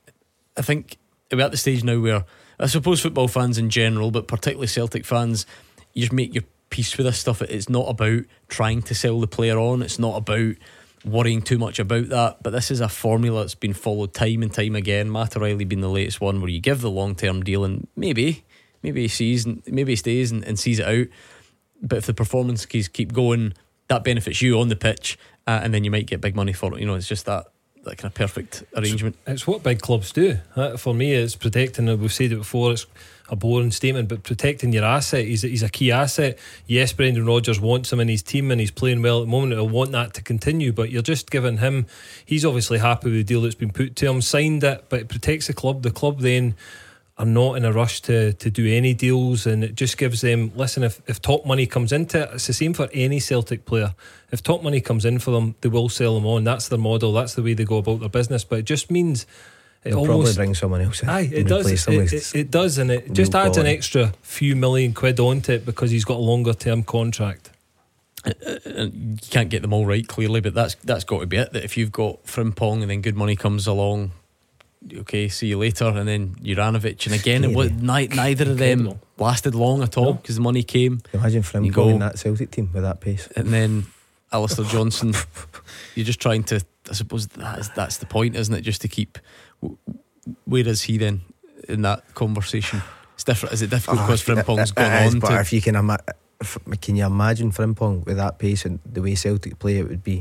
I think we're at the stage now where I suppose football fans in general, but particularly Celtic fans, you just make your peace with this stuff. It's not about trying to sell the player on, it's not about worrying too much about that, but this is a formula that's been followed time and time again. Matt O'Reilly being the latest one, where you give the long term deal and maybe maybe he sees and maybe he stays and, and sees it out, but if the performances keep going, that benefits you on the pitch, uh, and then you might get big money for it. You know, it's just that that kind of perfect arrangement. It's, it's what big clubs do. Uh, for me, it's protecting, we've said it before, it's a boring statement, but protecting your asset. He's, he's a key asset. Yes, Brendan Rodgers wants him in his team and he's playing well at the moment. He'll want that to continue, but you're just giving him, he's obviously happy with the deal that's been put to him, signed it, but it protects the club. The club then are not in a rush to, to do any deals, and it just gives them, listen, if, if top money comes into it, it's the same for any Celtic player. If top money comes in for them, they will sell them on. That's their model, that's the way they go about their business. But it just means it They'll almost, probably bring someone else in. Aye, it does. It, it, it does, and it just adds an extra few million quid onto it because he's got a longer term contract. Uh, you can't get them all right, clearly, but that's that's got to be it. That if you've got Frimpong and then good money comes along, okay, see you later, and then Juranovic, and again, it was, ni- neither of them lasted long at all because no. the money came. Imagine Frimpong in that Celtic team with that pace, and then Alistair Johnson. You're just trying to, I suppose that is, that's the point, isn't it? Just to keep. Where is he then in that conversation? It's different. Is it difficult because oh, Frimpong's gone on? But to if you can, ima- can you imagine Frimpong with that pace and the way Celtic play? It would be,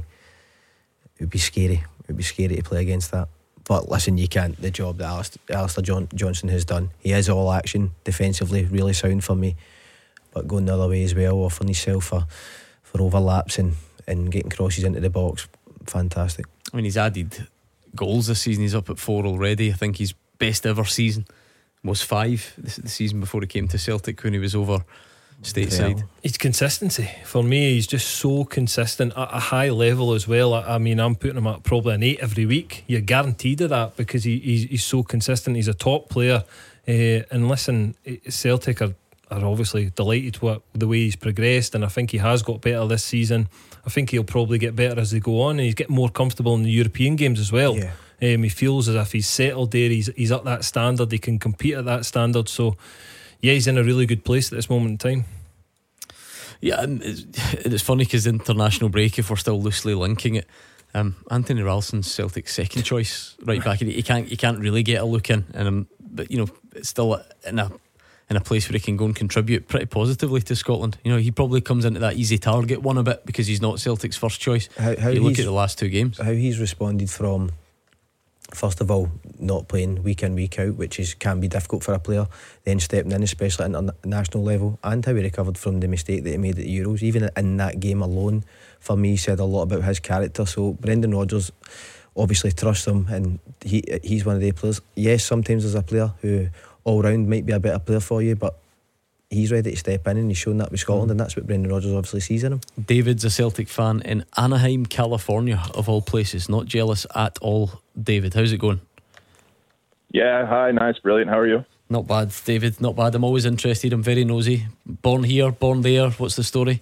it would be scary. It would be scary to play against that. But listen, you can't. The job that Alistair, Alistair John, Johnson has done, he is all action defensively, really sound for me. But going the other way as well, offering himself for for overlaps and, and getting crosses into the box, fantastic. I mean, he's added goals this season. He's up at four already. I think his best ever season was five. This is the season before he came to Celtic when he was over stateside. His consistency for me, he's just so consistent at a high level as well. I, I mean, I'm putting him at probably an eight every week. You're guaranteed of that because he, he's, he's so consistent. He's a top player. Uh, and listen, Celtic are, are obviously delighted with the way he's progressed, and I think he has got better this season. I think he'll probably get better as they go on, and he's getting more comfortable in the European games as well. Yeah. Um, he feels as if he's settled there. He's he's at that standard. He can compete at that standard. So yeah, he's in a really good place at this moment in time. Yeah, and it's, it's funny because the international break, if we're still loosely linking it, um, Anthony Ralston's Celtic's second choice right back. He can't he can't really get a look in, and um, but you know, it's still in a in a place where he can go and contribute pretty positively to Scotland. You know, he probably comes into that easy target one a bit because he's not Celtic's first choice. How, how you look at the last two games, how he's responded from, first of all, not playing week in, week out, which is can be difficult for a player, then stepping in, especially at international level, and how he recovered from the mistake that he made at the Euros. Even in that game alone, for me, said a lot about his character. So Brendan Rodgers obviously trusts him, and he he's one of the players. Yes, sometimes there's a player who all round might be a better player for you, but he's ready to step in, and he's shown that with Scotland, and that's what Brendan Rodgers obviously sees in him. David's a Celtic fan in Anaheim, California, of all places. Not jealous at all. David, how's it going? Yeah, hi, nice, brilliant. How are you? Not bad, David, not bad. I'm always interested, I'm very nosy. Born here, born there, what's the story?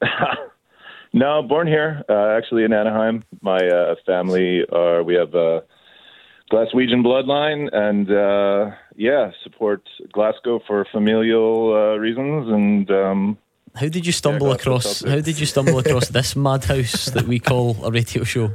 No, born here, uh, actually in Anaheim. My uh, family, are, we have a Glaswegian bloodline, and uh, yeah, support Glasgow for familial uh, reasons. And um, how did you stumble yeah, across? How did you stumble across this madhouse that we call a radio show?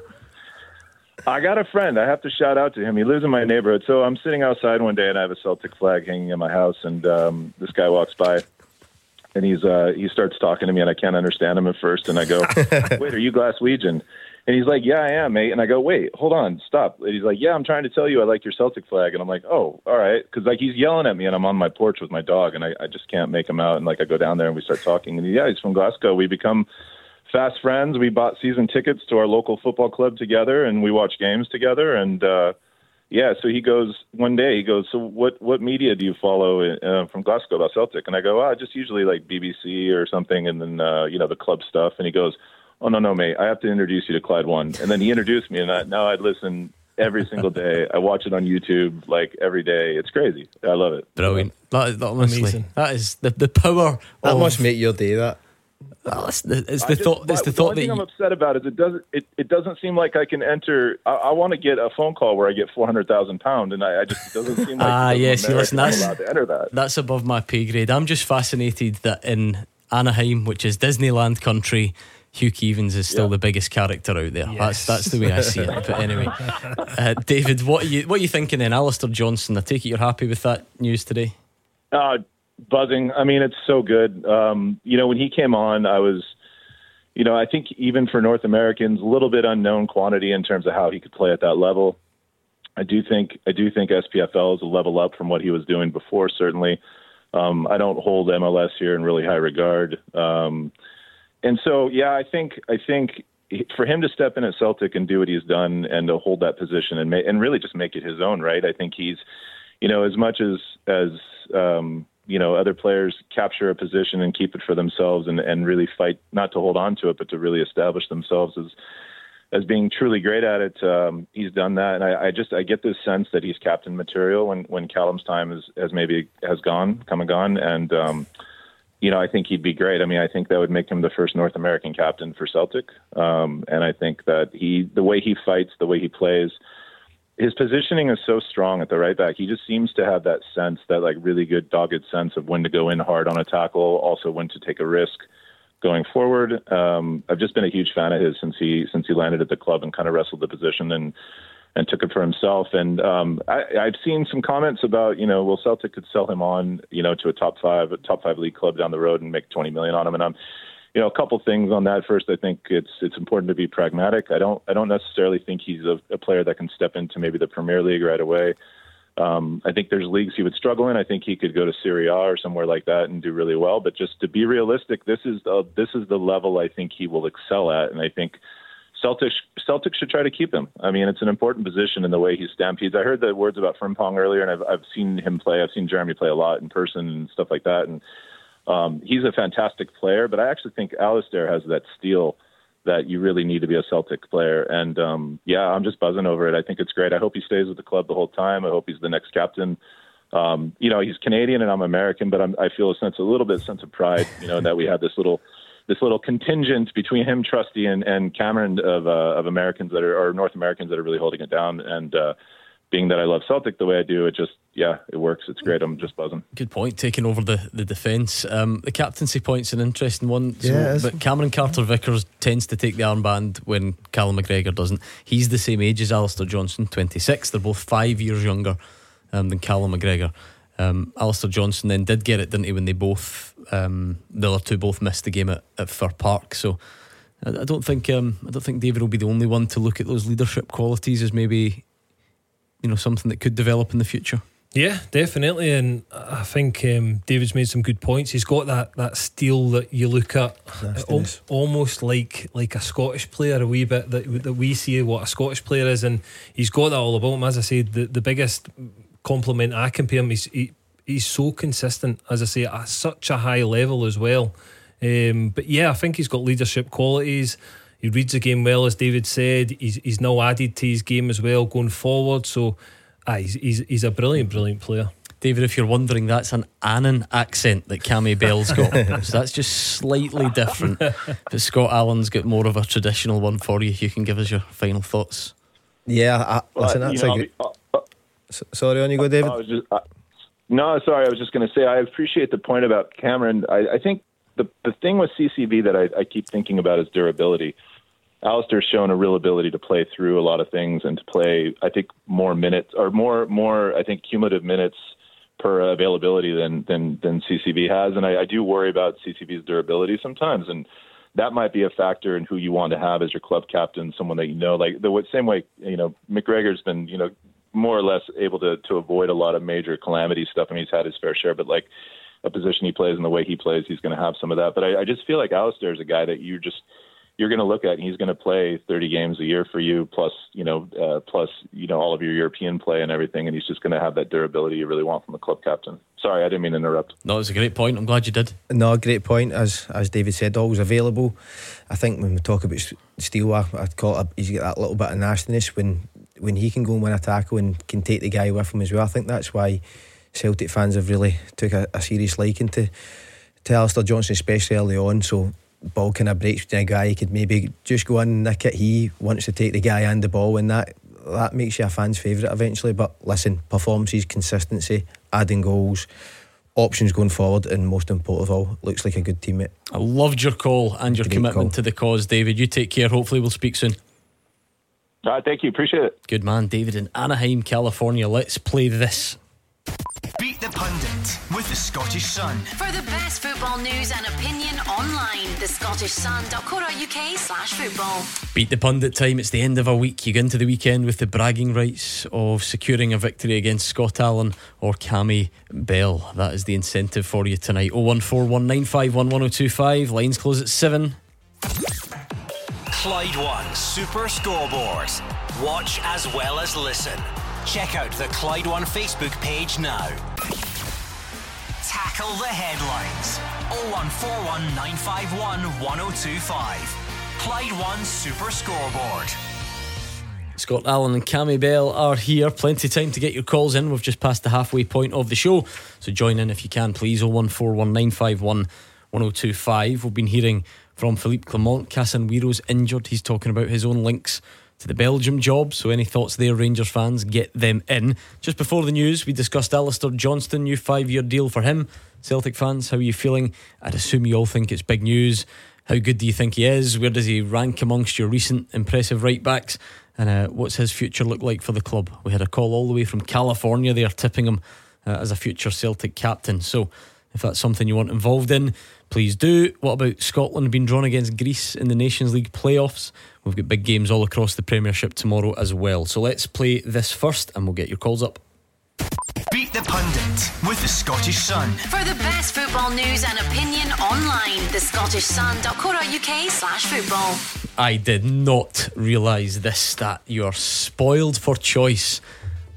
I got a friend. I have to shout out to him. He lives in my neighborhood. So I'm sitting outside one day, and I have a Celtic flag hanging in my house, and um, this guy walks by, and he's uh, he starts talking to me, and I can't understand him at first. And I go, "Wait, are you Glaswegian?" And he's like, "Yeah, I am, mate." And I go, "Wait, hold on, stop." And he's like, "Yeah, I'm trying to tell you I like your Celtic flag." And I'm like, "Oh, all right." Because like he's yelling at me, and I'm on my porch with my dog, and I, I just can't make him out. And like I go down there, and we start talking. And yeah, he's from Glasgow. We become fast friends. We bought season tickets to our local football club together, and we watch games together. And uh, yeah, so he goes one day. He goes, "So what? What media do you follow uh, from Glasgow about Celtic?" And I go, "Ah, oh, just usually like B B C or something, and then uh, you know the club stuff." And he goes, "Oh, no, no, mate, I have to introduce you to Clyde One." And then he introduced me, and I, now I'd listen every single day. I watch it on YouTube like every day. It's crazy. I love it. Brilliant. That is that, honestly, amazing. That is the, the power that of, must make your day, that. Well, it's the, it's the just, thought. It's the, the thought thing that I'm upset about is it doesn't. It, it doesn't seem like I can enter. I, I want to get a phone call where I get four hundred thousand pound, and I, I just it doesn't seem like. Ah, yes. Yeah, listen, that's allowed to enter that. That's above my pay grade. I'm just fascinated that in Anaheim, which is Disneyland country, Hugh Keevins is still yeah. the biggest character out there. Yes. That's that's the way I see it. But anyway, uh, David, what are you what are you thinking then? Alistair Johnston, I take it you're happy with that news today? Uh, buzzing. I mean, it's so good. Um, you know, when he came on, I was, you know, I think even for North Americans, a little bit unknown quantity in terms of how he could play at that level. I do think I do think S P F L is a level up from what he was doing before. Certainly, um, I don't hold M L S here in really high regard. Um, And so, yeah, I think I think for him to step in at Celtic and do what he's done and to hold that position and ma- and really just make it his own, right? I think he's, you know, as much as as um, you know, other players capture a position and keep it for themselves and, and really fight not to hold on to it, but to really establish themselves as as being truly great at it. Um, he's done that, and I, I just I get this sense that he's captain material when when Callum's time is has maybe has gone, come and gone, and. Um, You know, I think he'd be great. I mean, I think that would make him the first North American captain for Celtic. Um, and I think that he, the way he fights, the way he plays, his positioning is so strong at the right back. He just seems to have that sense, that like really good dogged sense of when to go in hard on a tackle, also when to take a risk going forward. Um, I've just been a huge fan of his since he since he landed at the club and kind of wrestled the position and and took it for himself. And um, I, I've seen some comments about, you know, well, Celtic could sell him on, you know, to a top five, a top five league club down the road and make twenty million on him. And I'm, you know, a couple things on that. First, I think it's it's important to be pragmatic. I don't I don't necessarily think he's a, a player that can step into maybe the Premier League right away. Um, I think there's leagues he would struggle in. I think he could go to Serie A or somewhere like that and do really well. But just to be realistic, this is the, this is the level I think he will excel at. And I think Celtics, Celtics should try to keep him. I mean, it's an important position in the way he stampedes. I heard the words about Frimpong earlier, and I've, I've seen him play. I've seen Jeremy play a lot in person and stuff like that. And Um, he's a fantastic player, but I actually think Alistair has that steal that you really need to be a Celtic player. And um, yeah, I'm just buzzing over it. I think it's great. I hope he stays with the club the whole time. I hope he's the next captain. Um, you know, he's Canadian and I'm American, but I'm, I feel a sense, a little bit sense of pride, you know, that we have this little, this little contingent between him, Trusty, and, and Cameron of, uh, of Americans that are, or North Americans that are really holding it down. And, uh, being that I love Celtic the way I do, it just, yeah, it works. It's great. I'm just buzzing. Good point, taking over the, the defence. Um, the captaincy point's an interesting one. So, yeah, but Cameron Carter-Vickers tends to take the armband when Callum McGregor doesn't. He's the same age as Alistair Johnston, twenty-six. They're both five years younger um, than Callum McGregor. Um, Alistair Johnston then did get it, didn't he, when they both, um, the other two both missed the game at, at Fir Park. So I, I don't think um, I don't think David will be the only one to look at those leadership qualities as maybe, you know, something that could develop in the future. Yeah, definitely. And I think um, David's made some good points. He's got that, that steel that you look at al- almost like like a Scottish player, a wee bit that, that we see what a Scottish player is, and he's got that all about him. As I said, the, the biggest compliment I can pay him is he, he's so consistent, as I say, at such a high level as well. Um, but yeah, I think he's got leadership qualities. He reads the game well, as David said. He's he's now added to his game as well going forward. So ah, he's, he's he's a brilliant, brilliant player. David, if you're wondering, that's an Annan accent that Cammy Bell's got. So that's just slightly different. But Scott Allen's got more of a traditional one for you. You can give us your final thoughts. Yeah, I, listen, that's uh, a good. Be, uh, uh, sorry, on you go, David. I was just, uh, no, sorry. I was just going to say I appreciate the point about Cameron. I, I think the the thing with C C V that I, I keep thinking about is durability. Alistair's shown a real ability to play through a lot of things and to play, I think, more minutes or more, more I think, cumulative minutes per availability than than, than C C V has. And I, I do worry about C C V's durability sometimes. And that might be a factor in who you want to have as your club captain, someone that you know, like the same way, you know, McGregor's been, you know, more or less able to, to avoid a lot of major calamity stuff. I mean, he's had his fair share, but like a position he plays and the way he plays, he's going to have some of that. But I, I just feel like Alistair is a guy that you just, you're going to look at, and he's going to play thirty games a year for you, plus, you know, uh, plus, you know, all of your European play and everything, and he's just going to have that durability you really want from the club captain. Sorry, I didn't mean to interrupt. No, it's a great point. I'm glad you did. No, great point. As as David said, always available. I think when we talk about Steele, I, I'd call it, a, he's got that little bit of nastiness when when he can go and win a tackle and can take the guy with him as well. I think that's why Celtic fans have really took a, a serious liking to to Alistair Johnston, especially early on. So ball kind of breaks between a guy, he could maybe just go in and nick it. He wants to take the guy and the ball, and that that makes you a fan's favourite eventually. But listen, performances, consistency, adding goals, options going forward, and most important of all, looks like a good teammate. I loved your call and your Great commitment call. to the cause, David. You take care. Hopefully we'll speak soon. All right, thank you, appreciate it. Good man, David in Anaheim, California. Let's play this. Beat the Pundit with the Scottish Sun. For the best football news and opinion online, the scottish sun dot co dot uk slash football. Beat the Pundit time. It's the end of a week. You go into the weekend with the bragging rights of securing a victory against Scott Allen or Cammy Bell. That is the incentive for you tonight. oh one four one nine five one one oh two five. Lines close at seven. Clyde One Super Scoreboard. Watch as well as listen. Check out the Clyde One Facebook page now. Tackle the headlines. oh one four one nine five one one oh two five. Clyde One Super Scoreboard. Scott Allen and Cammy Bell are here. Plenty of time to get your calls in. We've just passed the halfway point of the show, so join in if you can, please. oh one four one nine five one one oh two five. We've been hearing from Philippe Clement. Casemiro injured. He's talking about his own links to the Belgium job, so any thoughts there, Rangers fans, get them in. Just before the news, we discussed Alistair Johnston, new five-year deal for him. Celtic fans, how are you feeling? I'd assume you all think it's big news. How good do you think he is? Where does he rank amongst your recent impressive right backs? And uh, what's his future look like for the club? We had a call all the way from California. They are tipping him uh, as a future Celtic captain. So if that's something you want involved in, please do. What about Scotland being drawn against Greece in the Nations League playoffs? We've got big games all across the Premiership tomorrow as well. So let's play this first and we'll get your calls up. Beat the Pundit with the Scottish Sun. For the best football news and opinion online, the scottish sun dot co dot uk slash football. I did not realise this stat. You are spoiled for choice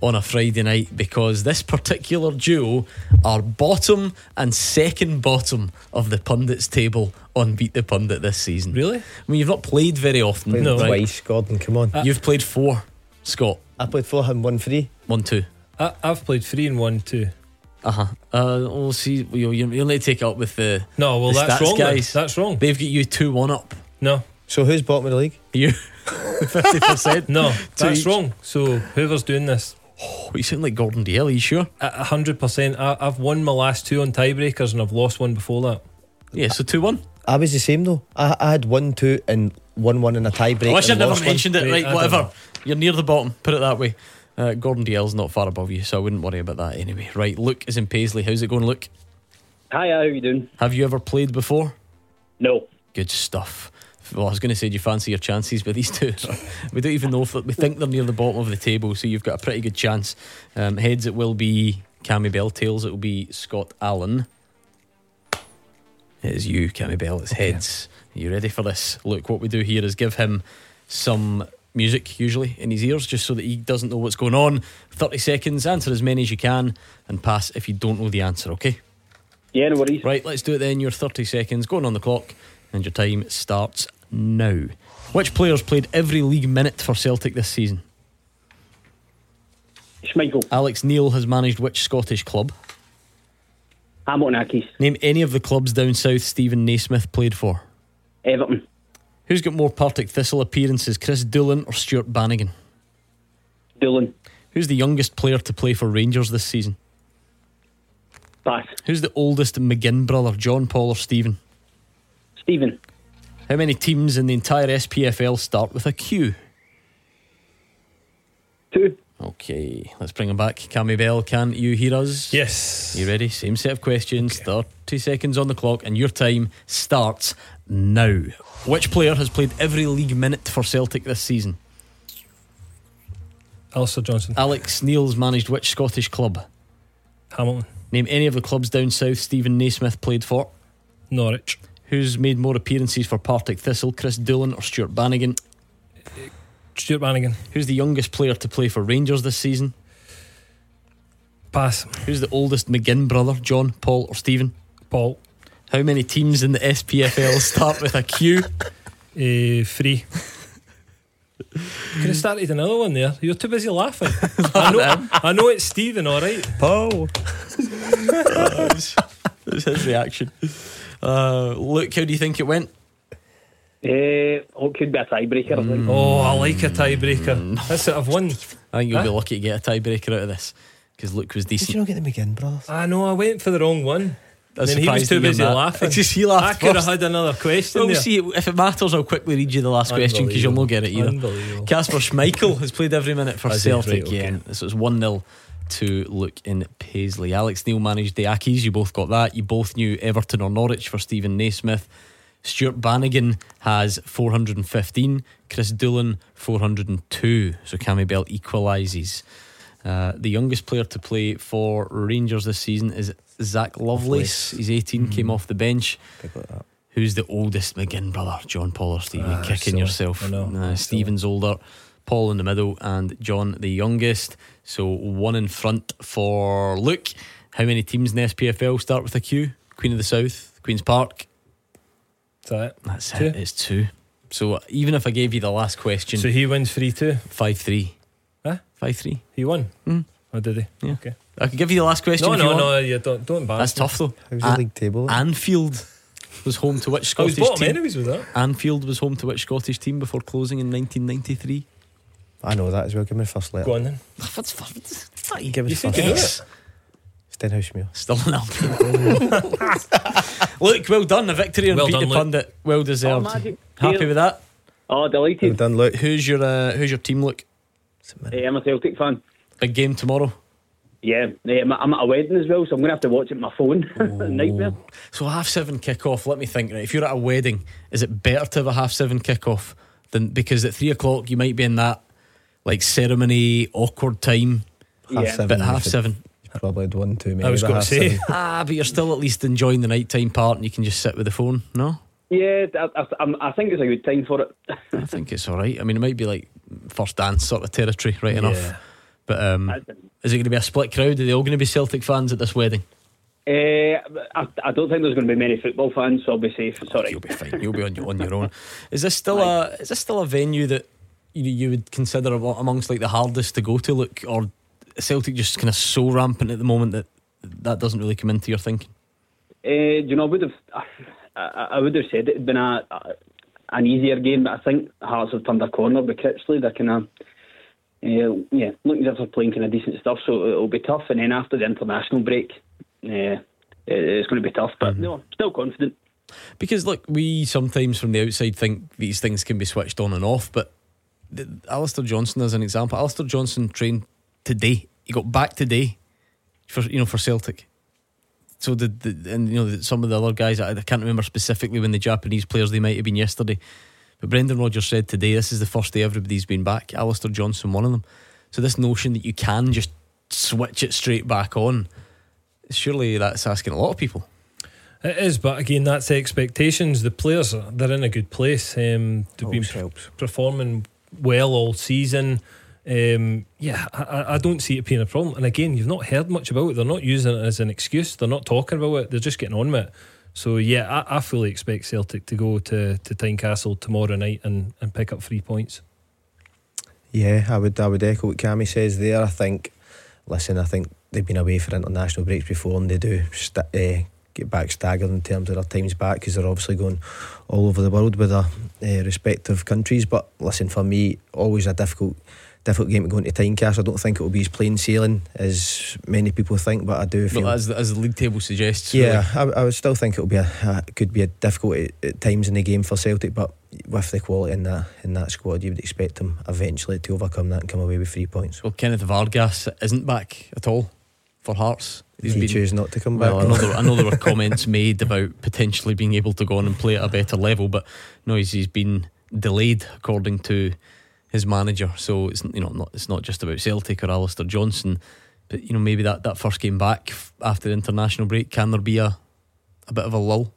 on a Friday night, because this particular duo are bottom and second bottom of the pundits table on Beat the Pundit this season. Really? I mean, you've not played very often. Played No. twice, Gordon, come on. You've played four, Scott. I played four, him one three. One, two. I, I've played three and one, two. Uh-huh. Uh We'll see. You'll, you'll need to take it up with the No, well, the that's stats wrong. then. guys. That's wrong. They've got you two one up. No, So who's bottom of the league? You fifty percent. no, that's each. wrong. So whoever's doing this, Oh, you sound like Gordon Dalziel. Are you sure? a a hundred percent. I- I've won my last two on tiebreakers, and I've lost one before that. Yeah. So two one. I was the same though. I, I had one two and one one in a tie break. I wish I'd and never lost one. mentioned it. Wait, Right, I don't whatever. know. You're near the bottom. Put it that way. Uh, Gordon Dalziel's not far above you, so I wouldn't worry about that anyway. Right, Luke is in Paisley. How's it going, Luke? Hi, how you doing? Have you ever played before? No. Good stuff. Well, I was going to say, do you fancy your chances, but these two, we don't even know if we think they're near the bottom of the table, so you've got a pretty good chance. Um, heads, it will be Cammy Bell. Tails, it will be Scott Allen. It is you, Cammy Bell. It's heads. Are you ready for this? Look, what we do here is give him some music, usually in his ears, just so that he doesn't know what's going on. thirty seconds, answer as many as you can, and pass if you don't know the answer, okay? Yeah, no worries. Right, let's do it then. Your thirty seconds going on the clock, and your time starts now. Which players played every league minute for Celtic this season? Schmeichel. Alex Neil has managed which Scottish club? Hamilton Accies. Name any of the clubs down south Stephen Naismith played for. Everton. Who's got more Partick Thistle appearances, Chris Doolan or Stuart Bannigan? Doolan. Who's the youngest player to play for Rangers this season? Pass. Who's the oldest McGinn brother, John Paul or Stephen? Stephen. How many teams in the entire S P F L start with a Q? Two. Okay, let's bring him back. Cammy Bell, can you hear us? Yes. You ready? Same set of questions. Okay. thirty seconds on the clock, and your time starts now. Which player has played every league minute for Celtic this season? Alistair Johnson. Alex Neil's managed which Scottish club? Hamilton. Name any of the clubs down south Stephen Naismith played for. Norwich. Who's made more appearances for Partick Thistle, Chris Doolan or Stuart Bannigan? Stuart Bannigan. Who's the youngest player to play for Rangers this season? Pass. Who's the oldest McGinn brother, John, Paul or Stephen? Paul. How many teams in the S P F L start with a Q? Uh, three. Could have started another one there. You're too busy laughing. I know, I know it's Stephen, alright. Paul. That's his reaction. Uh, look, how do you think it went? Uh, oh, it could be a tiebreaker. I think. Oh, I like a tiebreaker. That's it, I've won. I think you'll Huh? be lucky to get a tiebreaker out of this, because Luke was Did you decent. not get the McGinn brothers? I know, I went for the wrong one. I'm And then he was surprised too you got busy that. laughing. It's just he laughed I could have first. had another question Well, there. we'll see. If it matters, I'll quickly read you the last question, because you'll not get it either. Unbelievable. Casper Schmeichel has played every minute for Has he? Celtic. Right, okay. Yeah, so it's one nil to Luke in Paisley. Alex Neil managed the Accies. You both got that. You both knew Everton or Norwich for Stephen Naismith. Stuart Bannigan has four hundred fifteen. Chris Doolan four hundred two. So Cammy Bell equalises. Uh, the youngest player to play for Rangers this season is Zach Lovelace. He's eighteen, came off the bench. Who's the oldest McGinn brother? John, Paul or Stephen? Ah, You're kicking silly. yourself. I know, Nah, I'm Stephen's older, Paul in the middle, and John the youngest. So one in front for Luke. How many teams in the S P F L start with a Q? Queen of the South, Queen's Park. Is that it? That's Two? it. It's two. So even if I gave you the last question, So he wins three two. five three. Huh? Five three. He won. Mm. Oh, did he? Yeah. Okay. I could give you the last question. No, if you no, want. no. You don't. Don't embarrass. That's tough though. How's A- the league table? Anfield was home to which I was Scottish bottom team? anyways with that. Anfield was home to which Scottish team before closing in nineteen ninety-three? I know that as well. Give me the first letter. Go on then. What's first? Give You us the said first you knew letter. it. Stenhousemuir. Still an Albion. Look, well done. A victory on Well Beat done, the Luke. Pundit. Well Oh, deserved. magic. Happy Here. with that? Oh, Well delighted. done, Luke. Who's your uh, Who's your team, Luke? Eh, I'm a Celtic fan. Big game tomorrow. Yeah, eh, I'm I'm at a wedding as well, so I'm going to have to watch it on my phone. Nightmare. So half seven kick-off. Let me think. Right, if you're at a wedding, is it better to have a half seven kick-off than, because at three o'clock you might be in that like ceremony awkward time? Half Yeah. seven. But you half could- seven. you Probably had one too many. I was but gonna half say. seven. Ah, but you're still at least enjoying the nighttime part, and you can just sit with the phone. No, Yeah, I, I, I'm- I think it's a good time for it. I think it's all right. I mean, it might be like first dance sort of territory, right enough. Yeah. But um, is it going to be a split crowd? Are they all going to be Celtic fans at this wedding? Uh, I, I don't think there's going to be many football fans, so I'll be safe. Sorry. You'll be fine. You'll be on your, on your own. Is this still a is this still a venue that you you would consider amongst like the hardest to go to? Look, or Celtic just kind of so rampant at the moment that that doesn't really come into your thinking? Uh, you know, I would have I, I would have said it had been a, a an easier game, but I think Hearts have turned a corner with Critchley. They're kind of uh, yeah, looking as if they're playing kind of decent stuff, so it'll be tough. And then after the international break, yeah, it's going to be tough, but mm-hmm. no, still confident. Because look, we sometimes from the outside think these things can be switched on and off, but the, Alistair Johnston as an example, Alistair Johnston trained today. He got back today for you know for Celtic. So the, the and you know some of the other guys, I, I can't remember specifically when the Japanese players, they might have been yesterday, but Brendan Rodgers said today this is the first day everybody's been back. Alistair Johnston, one of them. So this notion that you can just switch it straight back on, surely that's asking a lot of people. It is, but again, that's the expectations. The players, are, they're in a good place. Um, they've been helps. performing well all season. Um, yeah, I, I don't see it being a problem. And again, you've not heard much about it. They're not using it as an excuse. They're not talking about it. They're just getting on with it. So yeah, I, I fully expect Celtic to go to, to Tynecastle tomorrow night and, and pick up three points. Yeah, I would I would echo what Cammy says there. I think, listen, I think they've been away for international breaks before, and they do st- uh, get back staggered in terms of their times back, because they're obviously going all over the world with their uh, respective countries. But listen, for me, always a difficult difficult game to go into Tynecastle. I don't think it will be as plain sailing as many people think, but I do feel, but as the, as the league table suggests, yeah, really. I, I would still think it will be a, a could be a difficult at, at times in the game for Celtic, but with the quality in that in that squad, you would expect them eventually to overcome that and come away with three points. Well, Kenneth Vargas isn't back at all for Hearts. He's he been, chose not to come well, back. I know, there, I know there were comments made about potentially being able to go on and play at a better level, but no, he's, he's been delayed according to his manager. So it's you know not it's not just about Celtic or Alistair Johnston, but you know maybe that, that first game back after the international break, can there be a a bit of a lull?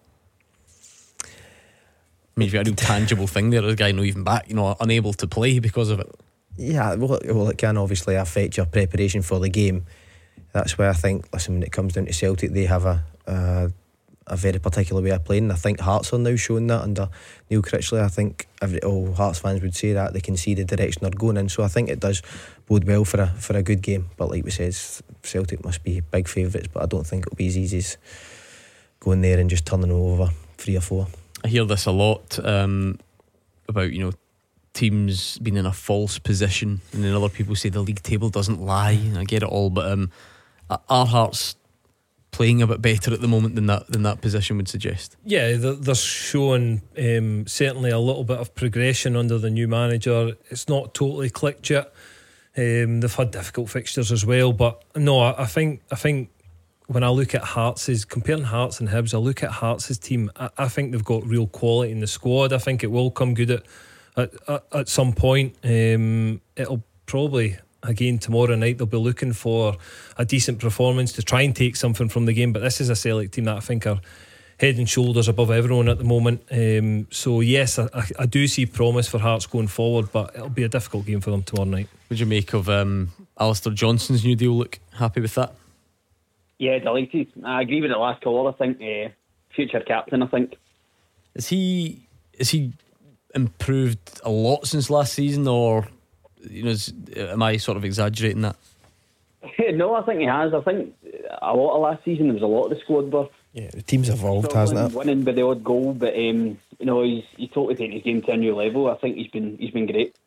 I mean, you've got a real tangible thing there. There's a guy not even back, you know, unable to play because of it. Yeah, well, well, it can obviously affect your preparation for the game. That's why I think, listen, when it comes down to Celtic, they have a a, a very particular way of playing. I think Hearts are now showing that under Neil Critchley. I think every, all Hearts fans would say that they can see the direction they're going in. So I think it does bode well for a for a good game. But like we said, Celtic must be big favourites, but I don't think it'll be as easy as going there and just turning over three or four. I hear this a lot um, about, you know, teams being in a false position, and then other people say the league table doesn't lie, and I get it all, but um, are Hearts playing a bit better at the moment than that than that position would suggest? Yeah, they're, they're showing um, certainly a little bit of progression under the new manager. It's not totally clicked yet. Um, they've had difficult fixtures as well, but no, I, I think I think when I look at Hearts', comparing Hearts and Hibs, I look at Hearts' team. I, I think they've got real quality in the squad. I think it will come good at at, at, at some point. Um, it'll probably, again, tomorrow night, they'll be looking for a decent performance to try and take something from the game. But this is a Celtic team that I think are head and shoulders above everyone at the moment. Um, so yes, I, I do see promise for Hearts going forward, but it'll be a difficult game for them tomorrow night. Would you make of um, Alistair Johnston's new deal? Look, happy with that? Yeah, delighted. I agree with the last caller. I think uh, future captain. I think is he is he improved a lot since last season, or you know, is, am I sort of exaggerating that? No, I think he has. I think a lot of last season there was a lot of the squad were. Yeah, the team's evolved, hasn't it? Winning by the odd goal, but um, you know, he's he's totally taken his game to a new level. I think he's been he's been great.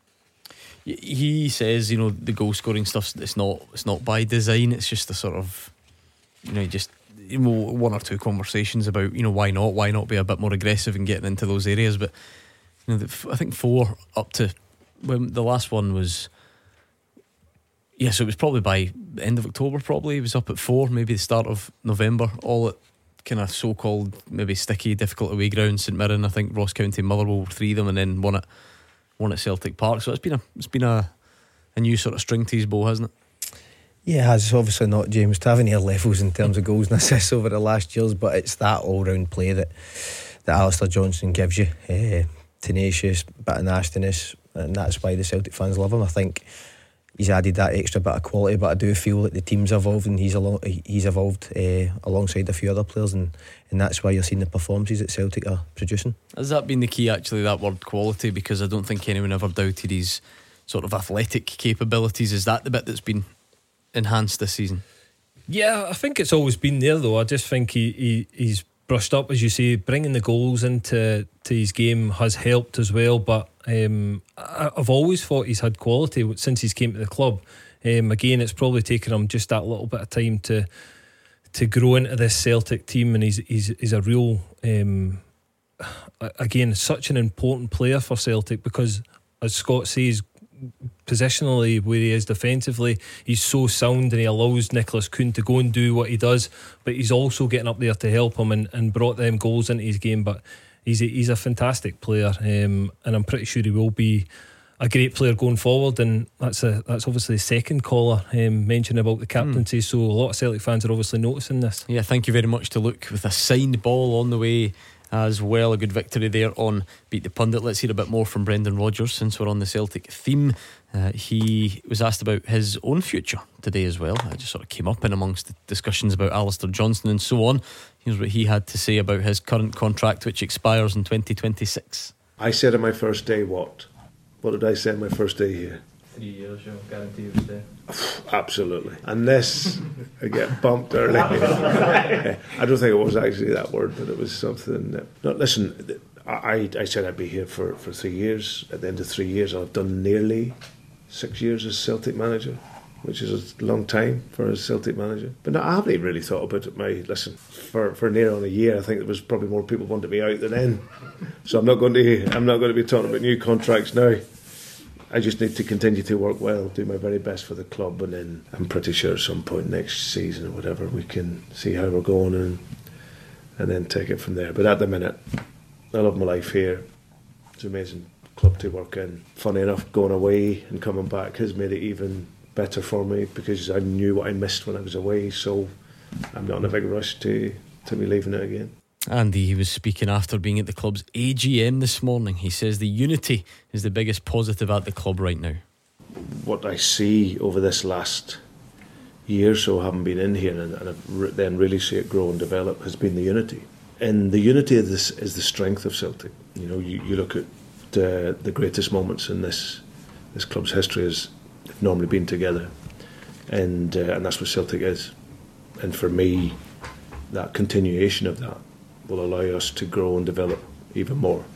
He says, you know, the goal scoring stuff, it's not it's not by design. It's just a sort of, you know, just you know, one or two conversations about, you know, why not? Why not be a bit more aggressive and getting into those areas? But you know, the, I think four up to when the last one was, yeah, so it was probably by the end of October. Probably it was up at four, maybe the start of November. All at kind of so-called maybe sticky, difficult away ground. St Mirren, I think Ross County, Motherwell were three of them, and then one at one at Celtic Park. So it's been a it's been a a new sort of string to his bow, hasn't it? Yeah, it has. Obviously not James Tavernier levels in terms of goals and assists over the last years, but it's that all-round play that that Alistair Johnston gives you. Uh, tenacious, bit of nastiness, and that's why the Celtic fans love him. I think he's added that extra bit of quality. But I do feel that the team's evolved, and he's along, he's evolved uh, alongside a few other players, and, and that's why you're seeing the performances that Celtic are producing. Has that been the key, actually, that word quality? Because I don't think anyone ever doubted his sort of athletic capabilities. Is that the bit that's been enhanced this season? Yeah, I think it's always been there, though. I just think he, he he's brushed up, as you say. Bringing the goals into to his game has helped as well. But um, I, I've always thought he's had quality since he's came to the club. Um, again, it's probably taken him just that little bit of time to to grow into this Celtic team, and he's he's, he's a real um, again such an important player for Celtic, because, as Scott says, positionally, where he is defensively, he's so sound, and he allows Nicholas Kuhn to go and do what he does, but he's also getting up there to help him and, and brought them goals into his game. But he's a, he's a fantastic player, um, and I'm pretty sure he will be a great player going forward. And that's a that's obviously the second caller um, mentioning about the captaincy, mm. so a lot of Celtic fans are obviously noticing this. Yeah, thank you very much to Luke with a signed ball on the way as well. A good victory there on Beat the Pundit. Let's hear a bit more from Brendan Rodgers since we're on the Celtic theme. Uh, he was asked about his own future today as well. I just sort of came up in amongst the discussions about Alistair Johnston and so on. Here's what he had to say about his current contract, which expires in twenty twenty-six. I said on my first day what? What did I say on my first day here? Three years, you'll guarantee you stay. Absolutely. Unless I get bumped early. I don't think it was actually that word, but it was something that, no, listen, I, I said I'd be here for, for three years. At the end of three years, I've done nearly six years as Celtic manager, which is a long time for a Celtic manager. But no, I haven't even really thought about it. My listen, for, for near on a year, I think there was probably more people wanted me out than in. So I'm not going to I'm not going to be talking about new contracts now. I just need to continue to work well, do my very best for the club, and then I'm pretty sure at some point next season or whatever we can see how we're going and and then take it from there. But at the minute, I love my life here. It's an amazing club to work in. Funny enough, going away and coming back has made it even better for me, because I knew what I missed when I was away, so I'm not in a big rush to, to be leaving it again. Andy, he was speaking after being at the club's A G M this morning. He says the unity is the biggest positive at the club right now. What I see over this last year or so, having been in here and, and I've then really see it grow and develop, has been the unity. And the unity of this is the strength of Celtic. You know, you, you look at uh, the greatest moments in this this club's history has normally been together, and uh, and that's what Celtic is. And for me, that continuation of that will allow us to grow and develop even more.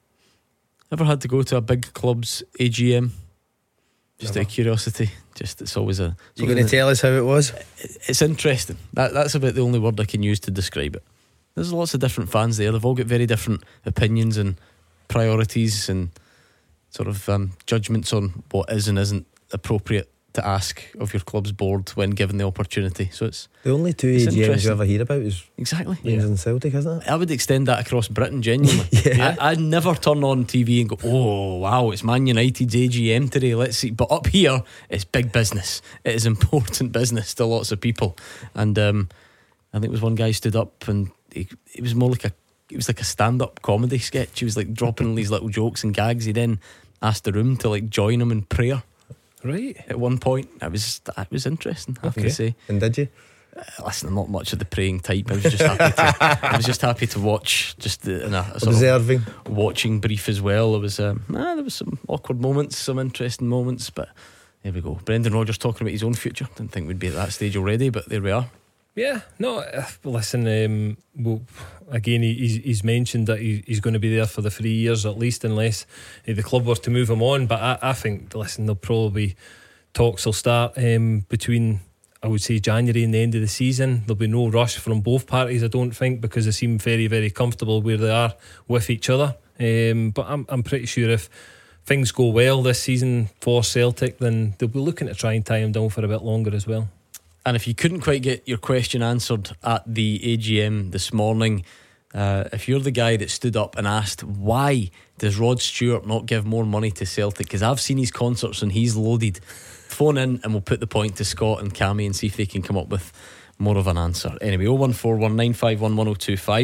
Ever had to go to a big club's A G M? Just Never. Out of curiosity. Just it's always a. You going to tell us how it was? It's interesting. That that's about the only word I can use to describe it. There's lots of different fans there. They've all got very different opinions and priorities and sort of um, judgments on what is and isn't appropriate to ask of your club's board when given the opportunity. So it's the only two A G Ms you ever hear about is exactly Rangers yeah. and Celtic, isn't it? I would extend that across Britain genuinely. yeah. I, I'd never turn on T V and go, oh wow, it's Man United's A G M today, let's see. But up here it's big business. It is important business to lots of people. And um, I think it was one guy stood up and he, it was more like a it was like a stand-up comedy sketch. He was like dropping these little jokes and gags. He then asked the room to like join him in prayer. Right. At one point, it was that was interesting. I have okay. to say. And did you? Uh, listen, I'm not much of the praying type. I was just happy to. I was just happy to watch, just the, in a, a sort observing, of watching brief as well. There was um, ah, there was some awkward moments, some interesting moments, but there we go. Brendan Rodgers talking about his own future. Didn't think we'd be at that stage already, but there we are. Yeah, no, uh, listen, um, well, again, he, he's, he's mentioned that he, he's going to be there for the three years at least, unless uh, the club were to move him on. But I, I think, listen, there'll probably talks will start um, between, I would say, January and the end of the season. There'll be no rush from both parties, I don't think, because they seem very, very comfortable where they are with each other. Um, but I'm, I'm pretty sure if things go well this season for Celtic, then they'll be looking to try and tie him down for a bit longer as well. And if you couldn't quite get your question answered at the A G M this morning, uh, if you're the guy that stood up and asked why does Rod Stewart not give more money to Celtic, because I've seen his concerts and he's loaded, phone in and we'll put the point to Scott and Cammy and see if they can come up with more of an answer. Anyway, oh one four one nine five one one oh two five.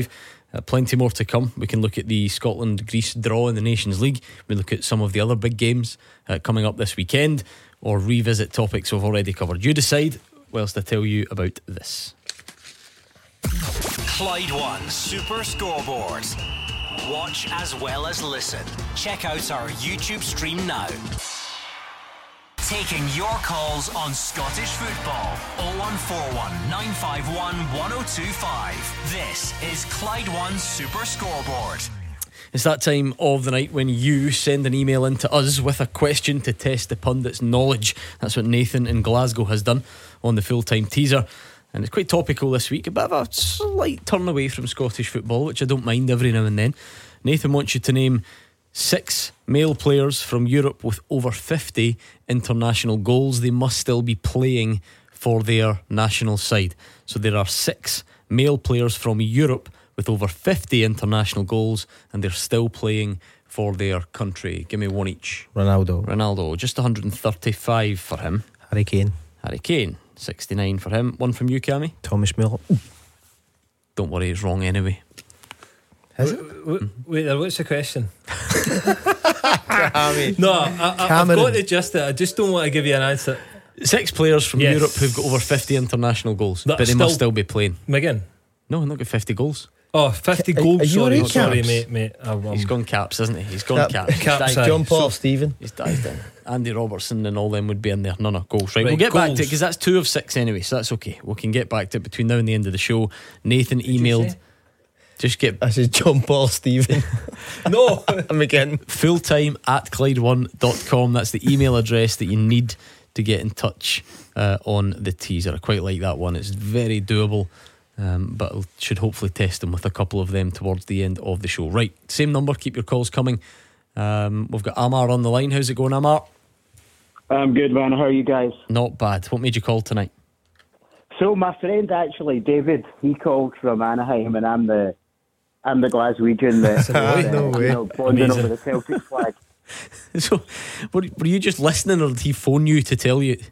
Uh, plenty more to come. We can look at the Scotland-Greece draw in the Nations League. We look at some of the other big games uh, coming up this weekend, or revisit topics we've already covered. You decide. Whilst I tell you about this. Clyde One Super Scoreboard. Watch as well as listen. Check out our YouTube stream now. Taking your calls on Scottish football. oh one four one, nine five one, one oh two five. This is Clyde One Super Scoreboard. It's that time of the night when you send an email in to us with a question to test the pundits' knowledge. That's what Nathan in Glasgow has done on the full-time teaser. And it's quite topical this week. A bit of a slight turn away from Scottish football, which I don't mind every now and then. Nathan wants you to name six male players from Europe with over fifty international goals. They must still be playing for their national side. So there are six male players from Europe with over fifty international goals, and they're still playing for their country. Give me one each. Ronaldo. Ronaldo, just one hundred thirty-five for him. Harry Kane. Harry Kane, sixty-nine for him. One from you, Cammy? Thomas Müller. Don't worry, it's wrong anyway. Is it? Wait, wait there, what's the question? Cammy. No, I, I, I've got to just I just don't want to give you an answer. Six players from Yes. Europe who've got over fifty international goals, That but they still- must still be playing. McGinn. No, not got fifty goals. Oh, fifty Are- goals. are you Sorry, alright, sorry, Caps? mate, mate. Um, He's gone caps, isn't he? He's gone Cap- caps. He's Caps, dived aye. in. John Paul, So- Stephen. He's dived in. Andy Robertson and all them would be in there. No, no, goals. Right, Right, we'll get back to it goals. because that's two of six anyway, so that's okay. We can get back to it between now and the end of the show. Nathan emailed. Just get I said John Paul, Stephen. No. I'm again. fulltime at Clyde one dot com. That's the email address that you need to get in touch uh, on the teaser. I quite like that one. It's very doable, um, but I should hopefully test them with a couple of them towards the end of the show. Right, same number, keep your calls coming. um, We've got Amar on the line. How's it going, Amar? I'm good, man. How are you guys? Not bad. What made you call tonight? So my friend, actually, David, he called from Anaheim, and I'm the I'm the Glaswegian that uh, No way. you know, bonding Amazing. over the Celtic flag. So were, were you just listening, or did he phone you to tell you?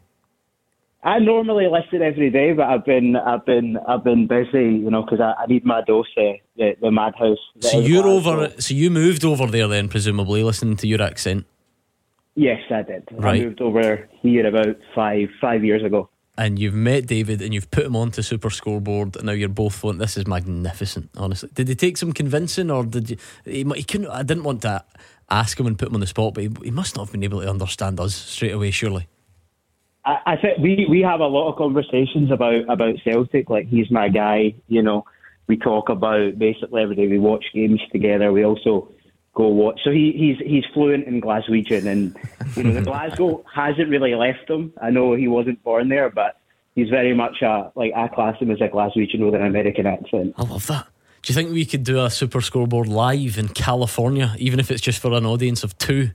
I normally listen every day, but I've been I've been I've been busy, you know, because I, I need my dose, uh, the the madhouse. that So is you're Glasgow. over So you moved over there then, presumably, listening to your accent. Yes, I did. Right. I moved over here about five five years ago. And you've met David and you've put him onto Super Scoreboard, and now you're both phone. This is magnificent, honestly. Did he take some convincing, or did you? He, he couldn't. I didn't want to ask him and put him on the spot, but he, he must not have been able to understand us straight away, surely. I, I think we, we have a lot of conversations about, about Celtic. Like, he's my guy, you know. We talk about basically every day. We watch games together. We also go watch. So he, he's he's fluent in Glaswegian, and you know the Glasgow hasn't really left him. I know he wasn't born there, but he's very much a like I class him as a Glaswegian with an American accent. I love that. Do you think we could do a Super Scoreboard live in California, even if it's just for an audience of two?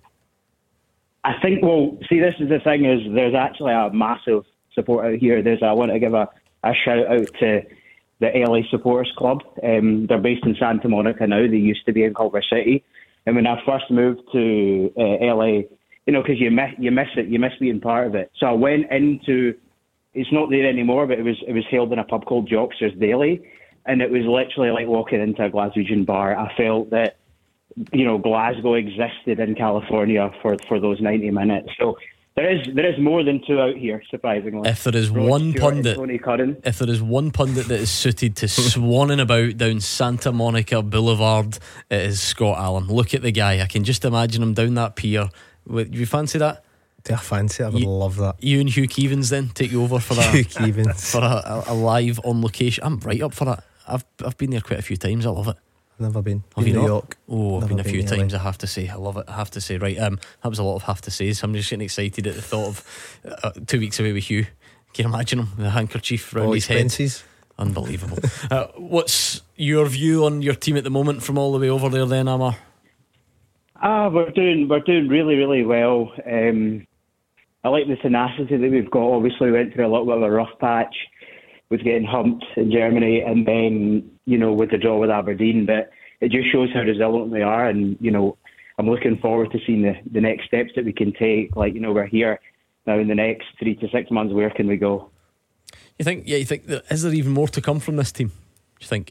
I think. Well, see, this is the thing: is there's actually a massive support out here. There's I want to give a, a shout out to the L A Supporters Club. Um, they're based in Santa Monica now. They used to be in Culver City. And when I first moved to uh, L A, you know, because you miss you miss it, you miss being part of it. So I went into. It's not there anymore, but it was it was held in a pub called Jocksters Daily, and it was literally like walking into a Glaswegian bar. I felt that, you know, Glasgow existed in California for, for those ninety minutes. So there is there is more than two out here, surprisingly. If there is Rod one Stewart and pundit, Tony Curran. if there is one pundit that is suited to swanning about down Santa Monica Boulevard, it is Scott Allen. Look at the guy. I can just imagine him down that pier. Would you fancy that? I fancy it. I would You- love that. You and Hugh Keevins then take you over for that. Hugh Keevins. For a, a, a live on location. I'm right up for that. I've I've been there quite a few times. I love it. I've never been. Have Been you New not? York. Oh, I've Never been a few been to times. L I have to say, I love it. I have to say, right. Um, that was a lot of have to says. I'm just getting excited at the thought of uh, two weeks away with Hugh. Can you imagine him with a handkerchief around All his expenses. head? Unbelievable. uh, what's your view on your team at the moment from all the way over there, then, Amar? Ah, we're doing we're doing really really well. Um, I like the tenacity that we've got. Obviously, we went through a little bit of a rough patch with getting humped in Germany, and then you know with the draw with Aberdeen. But it just shows how resilient we are, and you know I'm looking forward to seeing the, the next steps that we can take. Like you know we're here now in the next three to six months. Where can we go? You think? Yeah, you think? That, is there even more to come from this team? Do you think?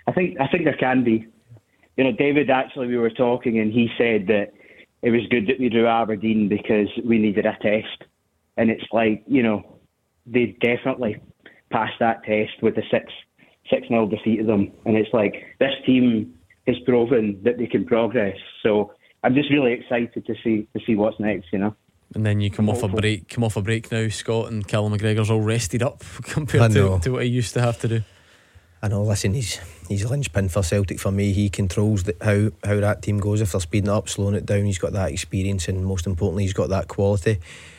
I think I think there can be. You know, David, actually, we were talking and he said that it was good that we drew Aberdeen because we needed a test. And it's like, you know, they definitely passed that test with a six six nil defeat of them. And it's like, this team has proven that they can progress. So I'm just really excited to see to see what's next, you know. And then you come off a break, come off a break now, Scott, and Callum McGregor's all rested up compared to, to what he used to have to do. I know, listen, he's he's a linchpin for Celtic for me. He controls the, how, how that team goes. If they're speeding it up, slowing it down, he's got that experience, and most importantly, he's got that quality.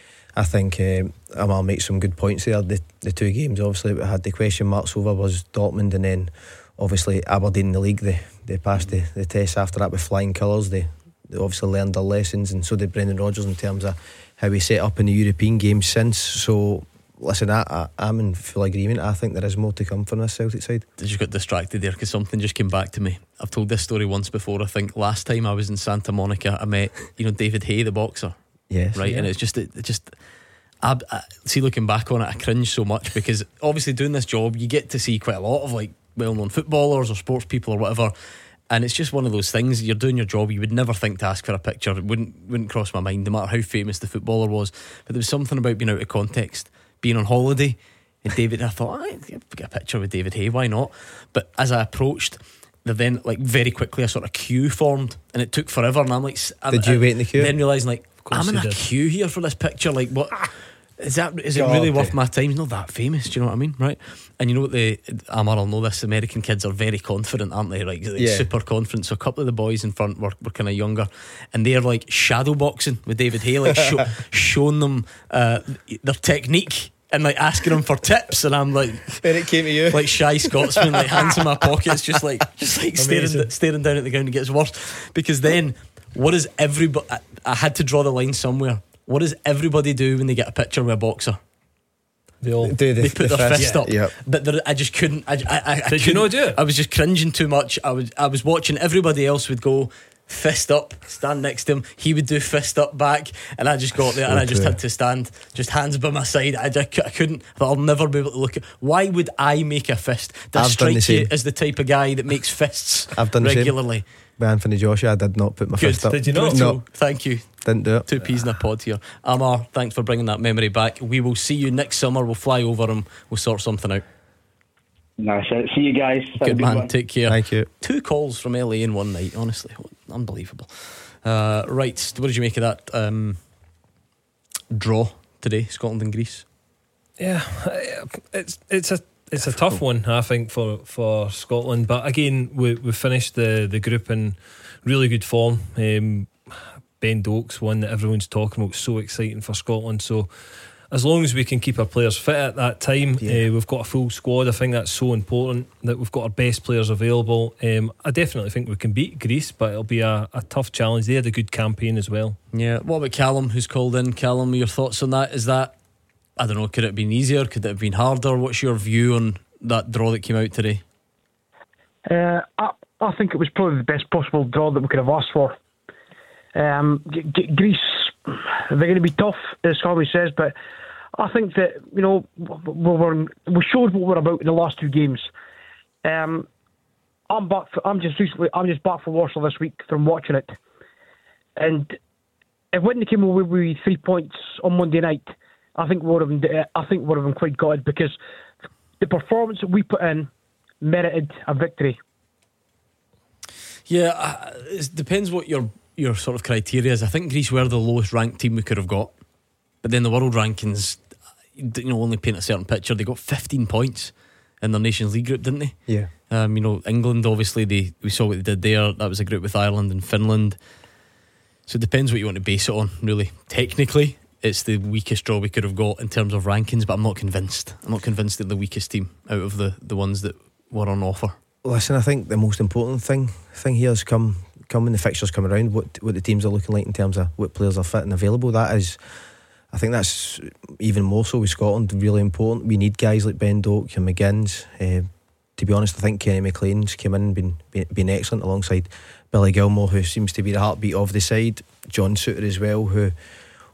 I think um, Amal makes some good points there. The, the two games, obviously, we had the question marks over was Dortmund, and then obviously Aberdeen in the league. They, they passed the, the test after that with flying colours. They, they obviously learned their lessons, and so did Brendan Rodgers in terms of how he set up in the European games since. So listen, I, I, I'm in full agreement. I think there is more to come from this Celtic side. I just got distracted there because something just came back to me. I've told this story once before. I think last time I was in Santa Monica, I met, you know, David Hay, the boxer. Yes, right, yeah. And it's just, it, it just, I, I see. Looking back on it, I cringe so much because obviously doing this job, you get to see quite a lot of like well-known footballers or sports people or whatever, and it's just one of those things. You're doing your job, you would never think to ask for a picture. It wouldn't wouldn't cross my mind, no matter how famous the footballer was. But there was something about being out of context, being on holiday. And David, I thought, I get a picture with David Hay, why not? But as I approached, there then like very quickly a sort of queue formed, and it took forever. And I'm like, I'm, did you I, wait in the queue? Then realising like, I'm in a did. queue here for this picture. Like, what is that? Is it God, really worth my time? He's not that famous. Do you know what I mean? Right? And you know what? The Amar will know this. American kids are very confident, aren't they? Like, like Yeah. super confident. So a couple of the boys in front were, were kind of younger, and they're like shadow boxing with David Hay, like show, showing them uh, their technique. And like asking him for tips, and I'm like, then it came to you, like shy Scotsman, like hands in my pockets, just like, just like staring, staring down at the ground. It gets worse because then, what does everybody? I, I had to draw the line somewhere. What does everybody do when they get a picture with a boxer? They all they do the, put the their fist, fist up. Yeah. But there, I just couldn't. I, I, I Did you not do it? I was just cringing too much. I was, I was watching. Everybody else would go fist up, stand next to him. He would do fist up back, and I just got there, and I just had to stand, just hands by my side. I, just, I couldn't. I thought I'll never be able to look at. Why would I make a fist? That I've done the strike you same. as the type of guy that makes fists I've done regularly. The same. With Anthony Joshua, I did not put my Good. fist up. Did you not? No, Thank you. didn't do it. Two peas in a pod here. Amar, thanks for bringing that memory back. We will see you next summer. We'll fly over and we'll sort something out. Nice. See you guys. Have a Good man. one. Take care. Thank you. Two calls from L A in one night. Honestly, unbelievable. Uh, right, what did you make of that um, draw today, Scotland and Greece? Yeah, it's it's a it's a tough one, I think, for, for Scotland. But again, we we finished the, the group in really good form. Um, Ben Doak's one that everyone's talking about, so exciting for Scotland. So as long as we can keep our players fit at that time, Yeah. uh, we've got a full squad. I think that's so important that we've got our best players available. Um, I definitely think we can beat Greece, but it'll be a, a tough challenge. They had a good campaign as well. Yeah. What about Callum, who's called in? Callum, your thoughts on that? Is that, I don't know, could it have been easier? Could it have been harder? What's your view on that draw that came out today? Uh, I, I think it was probably the best possible draw that we could have asked for. Um, G- G- Greece, they're going to be tough, as Harvey says, but I think that, you know, we, we're, we showed what we're about in the last two games. Um, I'm back. For, I'm just recently. I'm just back from Warsaw this week from watching it, and if Whitney came away with three points on Monday night, I think we would have. been- I think we would have been quite gutted because the performance that we put in merited a victory. Yeah, uh, it depends what your your sort of criteria is. I think Greece were the lowest ranked team we could have got, but then the world rankings, you know, only paint a certain picture. They got fifteen points in their Nations League group, didn't they? Yeah. Um, you know, England, obviously, they we saw what they did there. That was a group with Ireland and Finland. So it depends what you want to base it on, really. Technically, it's the weakest draw we could have got in terms of rankings, but I'm not convinced. I'm not convinced they're the weakest team out of the, the ones that were on offer. Listen, I think the most important thing thing here has come come when the fixtures come around, what what the teams are looking like in terms of what players are fit and available. That is, I think that's even more so with Scotland, really important. We need guys like Ben Doak and McGinns. Uh, to be honest, I think Kenny McLean's came in and been, been, been excellent alongside Billy Gilmore, who seems to be the heartbeat of the side. John Suter as well, who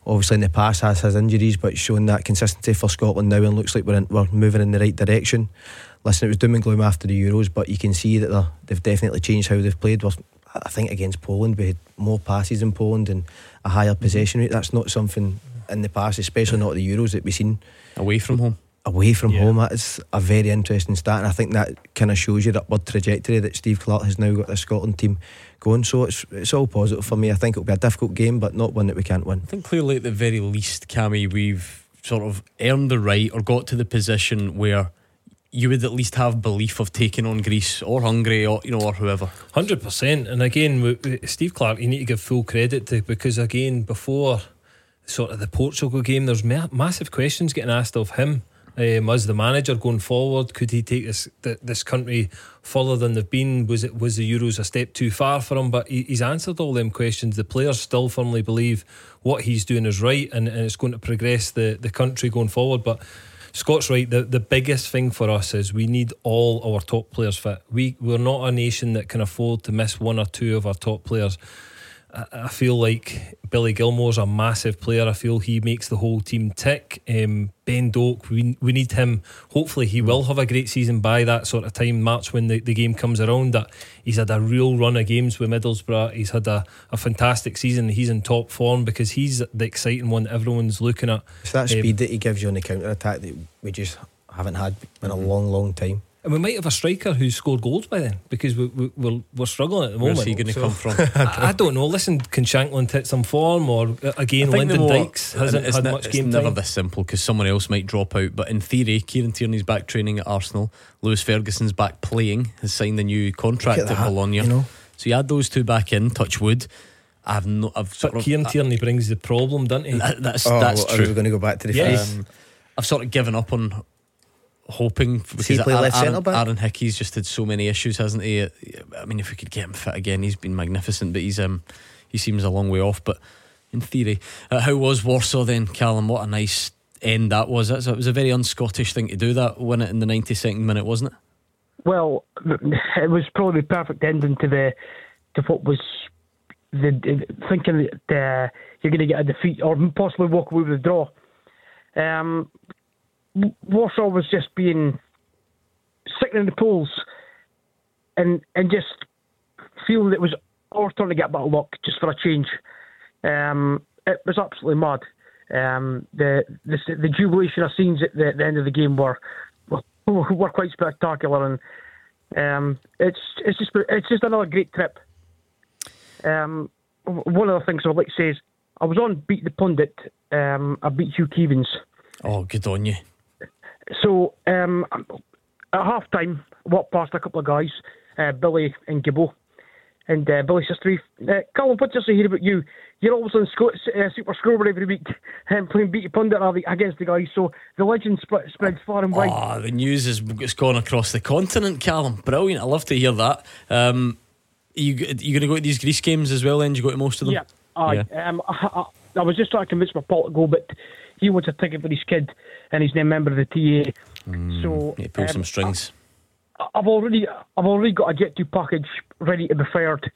obviously in the past has has injuries, but showing that consistency for Scotland now, and looks like we're in, we're moving in the right direction. Listen, it was doom and gloom after the Euros, but you can see that they've definitely changed how they've played. I think against Poland we had more passes in Poland and a higher possession rate. That's not something in the past, especially not the Euros, that we've seen away from home. Away from yeah. home, that is a very interesting stat, and I think that kind of shows you the upward trajectory that Steve Clarke has now got the Scotland team going. So it's it's all positive for me. I think it'll be a difficult game, but not one that we can't win. I think clearly at the very least, Cammy, we've sort of earned the right or got to the position where you would at least have belief of taking on Greece or Hungary or you know or whoever. one hundred percent. And again, with Steve Clarke, you need to give full credit to, because again, before sort of the Portugal game, there's ma- massive questions getting asked of him. Um, as the manager going forward, could he take this th- this country further than they've been? Was it was the Euros a step too far for him? But he, he's answered all them questions. The players still firmly believe what he's doing is right, and, and it's going to progress the, the country going forward. But Scott's right. The the biggest thing for us is we need all our top players fit. We we're not a nation that can afford to miss one or two of our top players. I feel like Billy Gilmore's a massive player. I feel he makes the whole team tick. um, Ben Doak, we, we need him. Hopefully he will have a great season by that sort of time, March, when the, the game comes around. That he's had a real run of games with Middlesbrough. He's had a, a fantastic season. He's in top form because he's the exciting one that everyone's looking at. It's that speed um, that he gives you on the counter attack that we just haven't had in a long long time. And we might have a striker who's scored goals by then, because we, we, we're, we're struggling at the moment. Where's he going to so, come from? I, I don't know. Listen, can Shankland hit some form? Or again, Lyndon more, Dykes hasn't had ne- much game It's time. never this simple, because someone else might drop out. But in theory, Kieran Tierney's back training at Arsenal, Lewis Ferguson's back playing, has signed a new contract at, at Bologna, you know? So you add those two back in, touch wood. I've no, I've but sort Kieran of, Tierney uh, brings the problem, doesn't he? That, that's oh, that's well, true. We're going to go back to the yes. um, I've sort of given up on hoping, because play Aaron, left centre back? Aaron Hickey's just had so many issues, hasn't he? I mean, if we could get him fit again, he's been magnificent, but he's um he seems a long way off. But in theory, uh, how was Warsaw then, Callum? What a nice end that was. That's, it was a very un-Scottish thing to do, that win it in the ninety-second minute, wasn't it? Well, it was probably the perfect ending to the to what was the, the thinking that uh, you're going to get a defeat or possibly walk away with a draw. Um, Warsaw was just being sitting in the pools and and just feeling that it was our turn to get a bit of luck just for a change. Um, it was absolutely mad. Um, the, the the jubilation of scenes at the, the end of the game were were quite spectacular, and um, it's it's just it's just another great trip. Um, one of the things I would like to say is I was on Beat the Pundit. Um, I beat Hugh Keevins. Oh, good on you. So um, at half time, walked past a couple of guys, uh, Billy and Gibbo, and uh, Billy says to me, uh, Callum, what's this I hear about you? You're always on Sco- uh, Super Scoreboard every week um, playing Beat the Pundit against the guys, so the legend sp- spreads far and wide. Oh, the news has it's gone across the continent, Callum. Brilliant. I love to hear that. Um, are you, are you going to go to these Greece games as well then? Do you go to most of them? Yeah, aye. Yeah. Um, I, I, I was just trying to convince my Paul to go, but he wants a ticket for his kid and he's now a member of the T A. Mm, so you pull um, some strings. I, I've already I've already got a Jet two package ready to be fired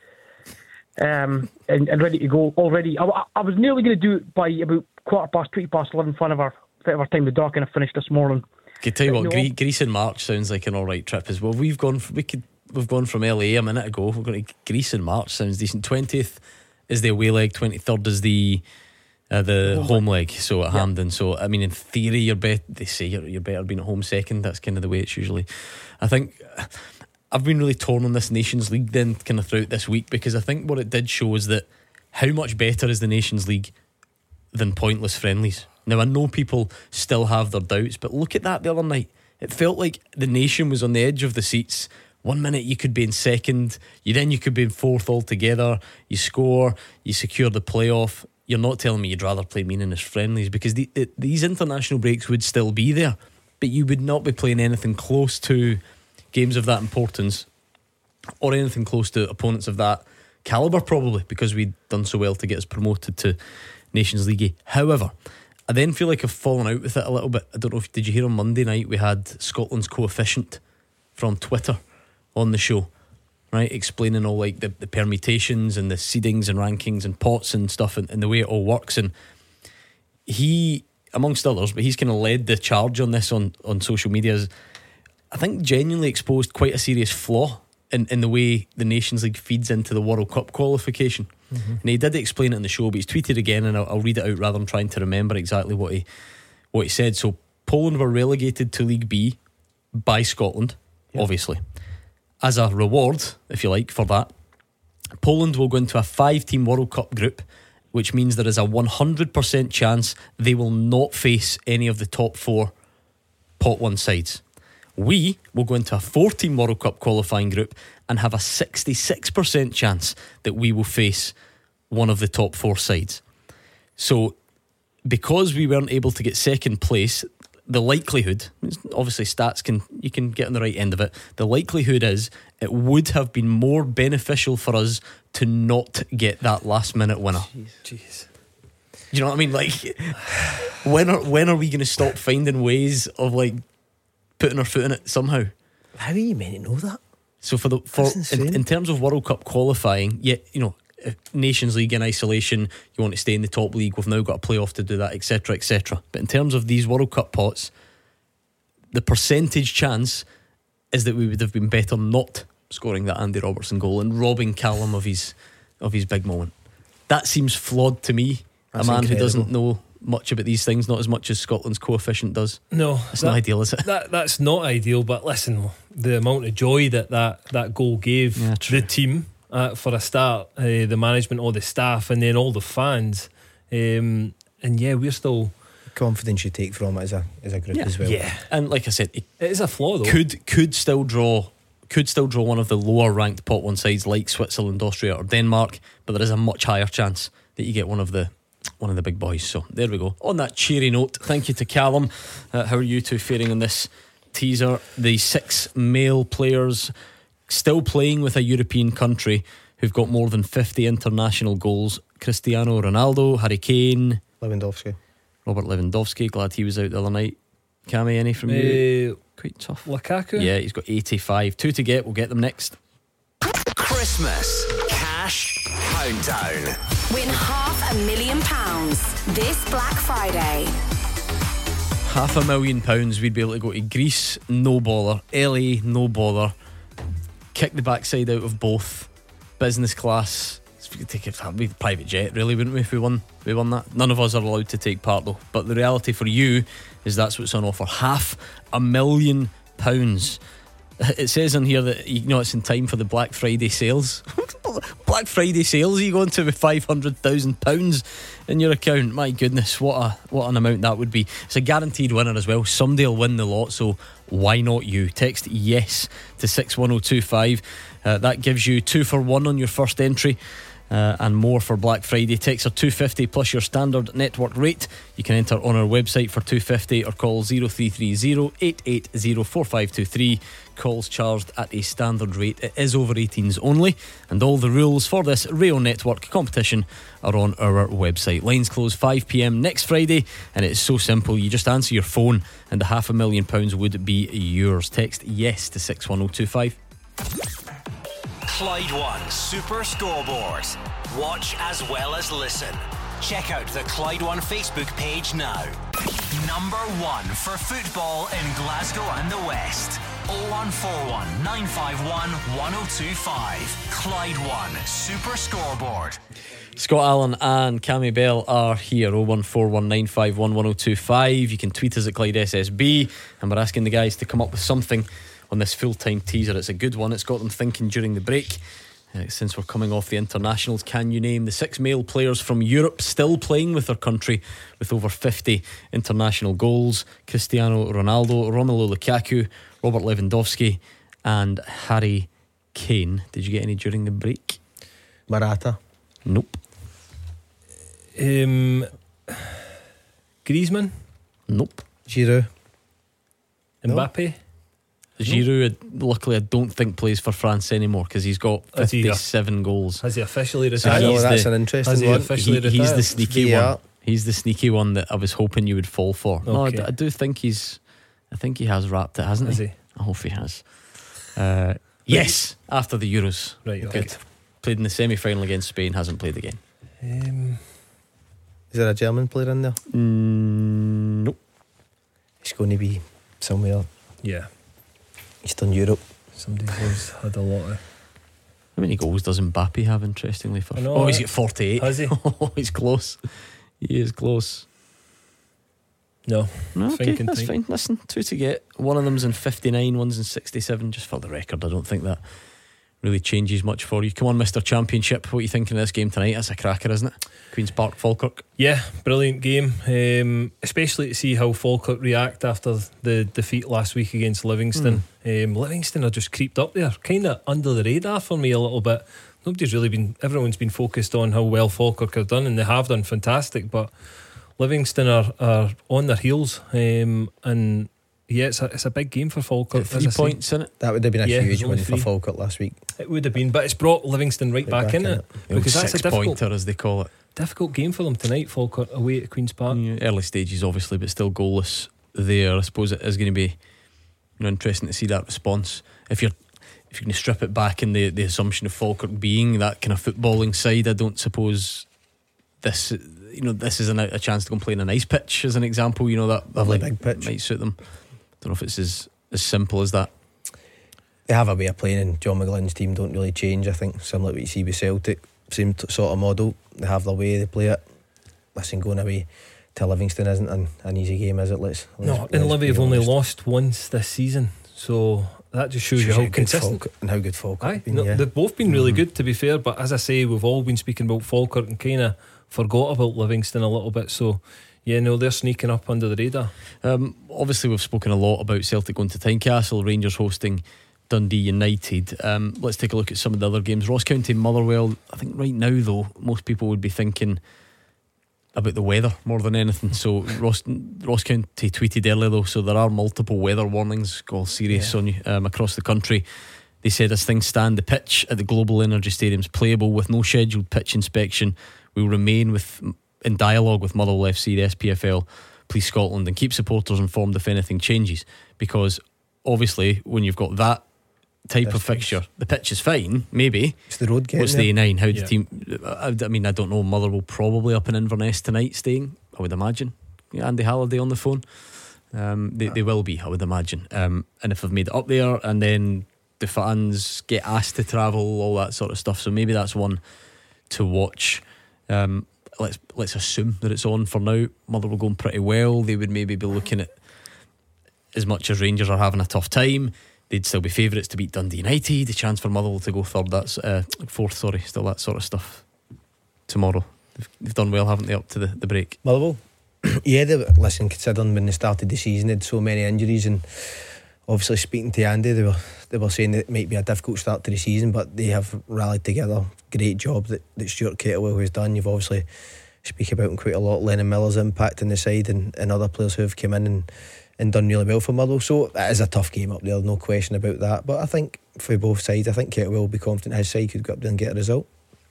um, and, and ready to go already. I, I, I was nearly going to do it by about quarter past, twenty past eleven, whatever, whatever time the dock, and I finished this morning. Can tell you what, no, Gre- Greece in March sounds like an alright trip as well. We've gone we could we've gone from L A a minute ago. We're going to Greece in March. Sounds decent. twentieth is the away leg, twenty-third is the Uh, the home, home leg, so at yeah. Hampden. So I mean, in theory, you're bet. They say you're, you're better being at home second. That's kind of the way it's usually. I think I've been really torn on this Nations League then, kind of throughout this week, because I think what it did show is that how much better is the Nations League than pointless friendlies. Now I know people still have their doubts, but look at that the other night. It felt like the nation was on the edge of the seats. One minute you could be in second, you then you could be in fourth altogether. You score, you secure the playoff. You're not telling me you'd rather play meaningless friendlies, because the, the, these international breaks would still be there, but you would not be playing anything close to games of that importance or anything close to opponents of that calibre, probably because we'd done so well to get us promoted to Nations League. However, I then feel like I've fallen out with it a little bit. I don't know if did you hear on Monday night we had Scotland's coefficient from Twitter on the show, right, explaining all like the, the permutations and the seedings and rankings and pots and stuff, and, and the way it all works. And he, amongst others, but he's kind of led the charge on this on, on social media, is, I think, genuinely exposed quite a serious flaw in, in the way the Nations League feeds into the World Cup qualification. Mm-hmm. And he did explain it in the show, but he's tweeted again, and I'll, I'll read it out rather than trying to remember exactly what he what he said. So Poland were relegated to League B by Scotland, yep. obviously. As a reward, if you like, for that, Poland will go into a five-team World Cup group, which means there is a one hundred percent chance they will not face any of the top four pot one sides. We will go into a four-team World Cup qualifying group and have a sixty-six percent chance that we will face one of the top four sides. So, because we weren't able to get second place, the likelihood, obviously stats can, you can get on the right end of it, the likelihood is it would have been more beneficial for us to not get that last minute winner. Jeez. You know what I mean? Like, when are when are we going to stop finding ways of like putting our foot in it somehow? How are you meant to know that? So for the for in, in terms of World Cup qualifying, yeah, you know, if Nations League in isolation, you want to stay in the top league, we've now got a playoff to do that, etc, etc. But in terms of these World Cup pots, the percentage chance is that we would have been better not scoring that Andy Robertson goal and robbing Callum of his of his big moment. That seems flawed to me. That's a man incredible. who doesn't know much about these things, not as much as Scotland's coefficient does. No, it's that, not ideal, is it? That that's not ideal. But listen, the amount of joy that that, that goal gave yeah, the team uh, for a start, uh, the management, all the staff, and then all the fans, um, and yeah, we're still confidence you take from it as a as a group yeah, as well. Yeah, and like I said, it, it is a flaw though. Could could still draw. Could still draw one of the lower ranked pot one sides like Switzerland, Austria or Denmark, but there is a much higher chance that you get one of the one of the big boys. So there we go. On that cheery note, thank you to Callum. Uh, how are you two faring on this teaser? The six male players still playing with a European country who've got more than fifty international goals: Cristiano Ronaldo, Harry Kane, Lewandowski, Robert Lewandowski. Glad he was out the other night. Cammy, any from uh, you? Quite tough. Lukaku? Yeah, he's got eighty-five. Two to get, we'll get them next. Christmas Cash Countdown. Win half a million pounds this Black Friday. Half a million pounds, we'd be able to go to Greece, no bother. L A, no bother. Kick the backside out of both. Business class. We could take it, that'd be a private jet, really, wouldn't we, if we won we won that? None of us are allowed to take part though. But the reality for you is that's what's on offer. Half a million pounds. It says on here that you know it's in time for the Black Friday sales. Black Friday sales, are you going to with five hundred thousand pounds in your account? My goodness, what a what an amount that would be. It's a guaranteed winner as well. Somebody will win the lot, so why not you? Text yes to six one oh two five. Uh, that gives you two for one on your first entry. Uh, and more for Black Friday. Texts are two fifty plus your standard network rate. You can enter on our website for two fifty or call zero three three zero eight eight zero four five two three. Calls charged at a standard rate. It is over eighteens only, and all the rules for this Rail Network competition are on our website. Lines close five p.m. next Friday, and it's so simple. You just answer your phone and the half a million pounds would be yours. Text yes to six one oh two five. Clyde One Super Scoreboard. Watch as well as listen. Check out the Clyde One Facebook page now. Number one for football in Glasgow and the West. oh one four one nine five one one oh two five. Clyde One Super Scoreboard. Scott Allen and Cammy Bell are here. oh one four one nine five one one oh two five. You can tweet us at Clyde S S B, and we're asking the guys to come up with something on this full-time teaser. It's a good one. It's got them thinking during the break. Uh, since we're coming off the internationals, can you name the six male players from Europe still playing with their country with over fifty international goals? Cristiano Ronaldo, Romelu Lukaku, Robert Lewandowski and Harry Kane. Did you get any during the break? Morata. Nope. Um, Griezmann. Nope. Giroud. Mbappe. Nope. Giroud, luckily I don't think plays for France anymore because he's got fifty-seven goals. Has he officially retired? So oh, that's the, an interesting has he one. officially he, retired? He's the sneaky yeah. one. He's the sneaky one that I was hoping you would fall for. Okay. No, I, d- I do think he's I think he has wrapped it, hasn't has he? he? I hope he has. Uh, yes, after the Euros. Right, Good. okay. Played in the semi-final against Spain, hasn't played again. Um, Is there a German player in there? Mm, nope. It's going to be somewhere. Yeah. Eastern Europe. Somebody who's had a lot of. How many goals does Mbappe have, interestingly? For I know, oh, he's uh, got forty-eight. Has he? Oh, he's close. He is close. No, no okay, thinking that's time. fine. Listen, two to get. One of them's in fifty-nine, one's in sixty-seven. Just for the record, I don't think that really changes much for you. Come on, Mister Championship. What are you thinking of this game tonight? That's a cracker, isn't it? Queen's Park, Falkirk. Yeah, brilliant game. Um, especially to see how Falkirk react after the defeat last week against Livingston. Mm. Um, Livingston are just creeped up there, kind of under the radar for me a little bit. Nobody's really been. Everyone's been focused on how well Falkirk have done, and they have done fantastic. But Livingston are, are on their heels, um, and yeah, it's a, it's a big game for Falkirk. Three points in it. That would have been a Yeah, huge win three. for Falkirk last week. It would have been, but it's brought Livingston right, Right back, back in in it, it. because that's a Six difficult, pointer, as they call it. difficult game for them tonight. Falkirk away at Queen's Park. Yeah, early stages, obviously, but still goalless there. I suppose it is going to be, you know, interesting to see that response. If you're if you're going to strip it back in the the assumption of Falkirk being that kind of footballing side, I don't suppose this, you know, this is an, a chance to go and play in a nice pitch, as an example. You know, that, that Lovely might, big pitch might suit them. Don't know if it's as as simple as that. They have a way of playing, and John McGlynn's team don't really change. I think similar to what you see with Celtic, same t- sort of model. They have their way, they play it. Listen, going away to Livingston isn't an, an easy game, is it? Let's, let's No, and Livy have only lost once this season, so that just shows, Shows you how you good consistent Falkirk and how good Falkirk Aye, have been, no, yeah. they've both been really Mm-hmm. good, to be fair. But as I say, we've all been speaking about Falkirk and kind of forgot about Livingston a little bit. So yeah, no, they're sneaking up under the radar. Um, obviously, we've spoken a lot about Celtic going to Tynecastle, Rangers hosting Dundee United. Um, let's take a look at some of the other games. Ross County, Motherwell. I think right now, though, most people would be thinking about the weather more than anything. So Ross, Ross County tweeted earlier, though, so there are multiple weather warnings, all serious, Yeah. on you, um, across the country. They said, as things stand, the pitch at the Global Energy Stadium is playable with no scheduled pitch inspection. We'll remain with in dialogue with Motherwell F C, the S P F L, Police Scotland, and keep supporters informed if anything changes. Because obviously, when you've got that type Distance. of fixture, the pitch is fine, maybe. It's the road getting What's there. the A nine? How the Yeah. team? I, I mean, I don't know. Motherwell probably up in Inverness tonight, staying. I would imagine. Yeah, Andy Halliday on the phone. Um, they they will be, I would imagine. Um, and if they've made it up there, and then the fans get asked to travel, all that sort of stuff. So maybe that's one to watch. Um, let's let's assume that it's on for now. Motherwell going pretty well. They would maybe be looking at, as much as Rangers are having a tough time, they'd still be favourites to beat Dundee United. A chance for Motherwell to go third. That's uh, fourth. Sorry, still that sort of stuff. Tomorrow, they've, they've done well, haven't they? Up to the, the break. Motherwell. Yeah, they, listen, considering when they started the season, they had so many injuries, and obviously speaking to Andy, they were they were saying that it might be a difficult start to the season, but they have rallied together. Great job that, that Stuart Kettlewell has done. You've obviously speak about him quite a lot. Lennon Miller's impact in the side, and, and other players who have come in and, and done really well for Motherwell. So it is a tough game up there, no question about that. But I think for both sides, I think Kettlewell will be confident his side could go up there and get a result.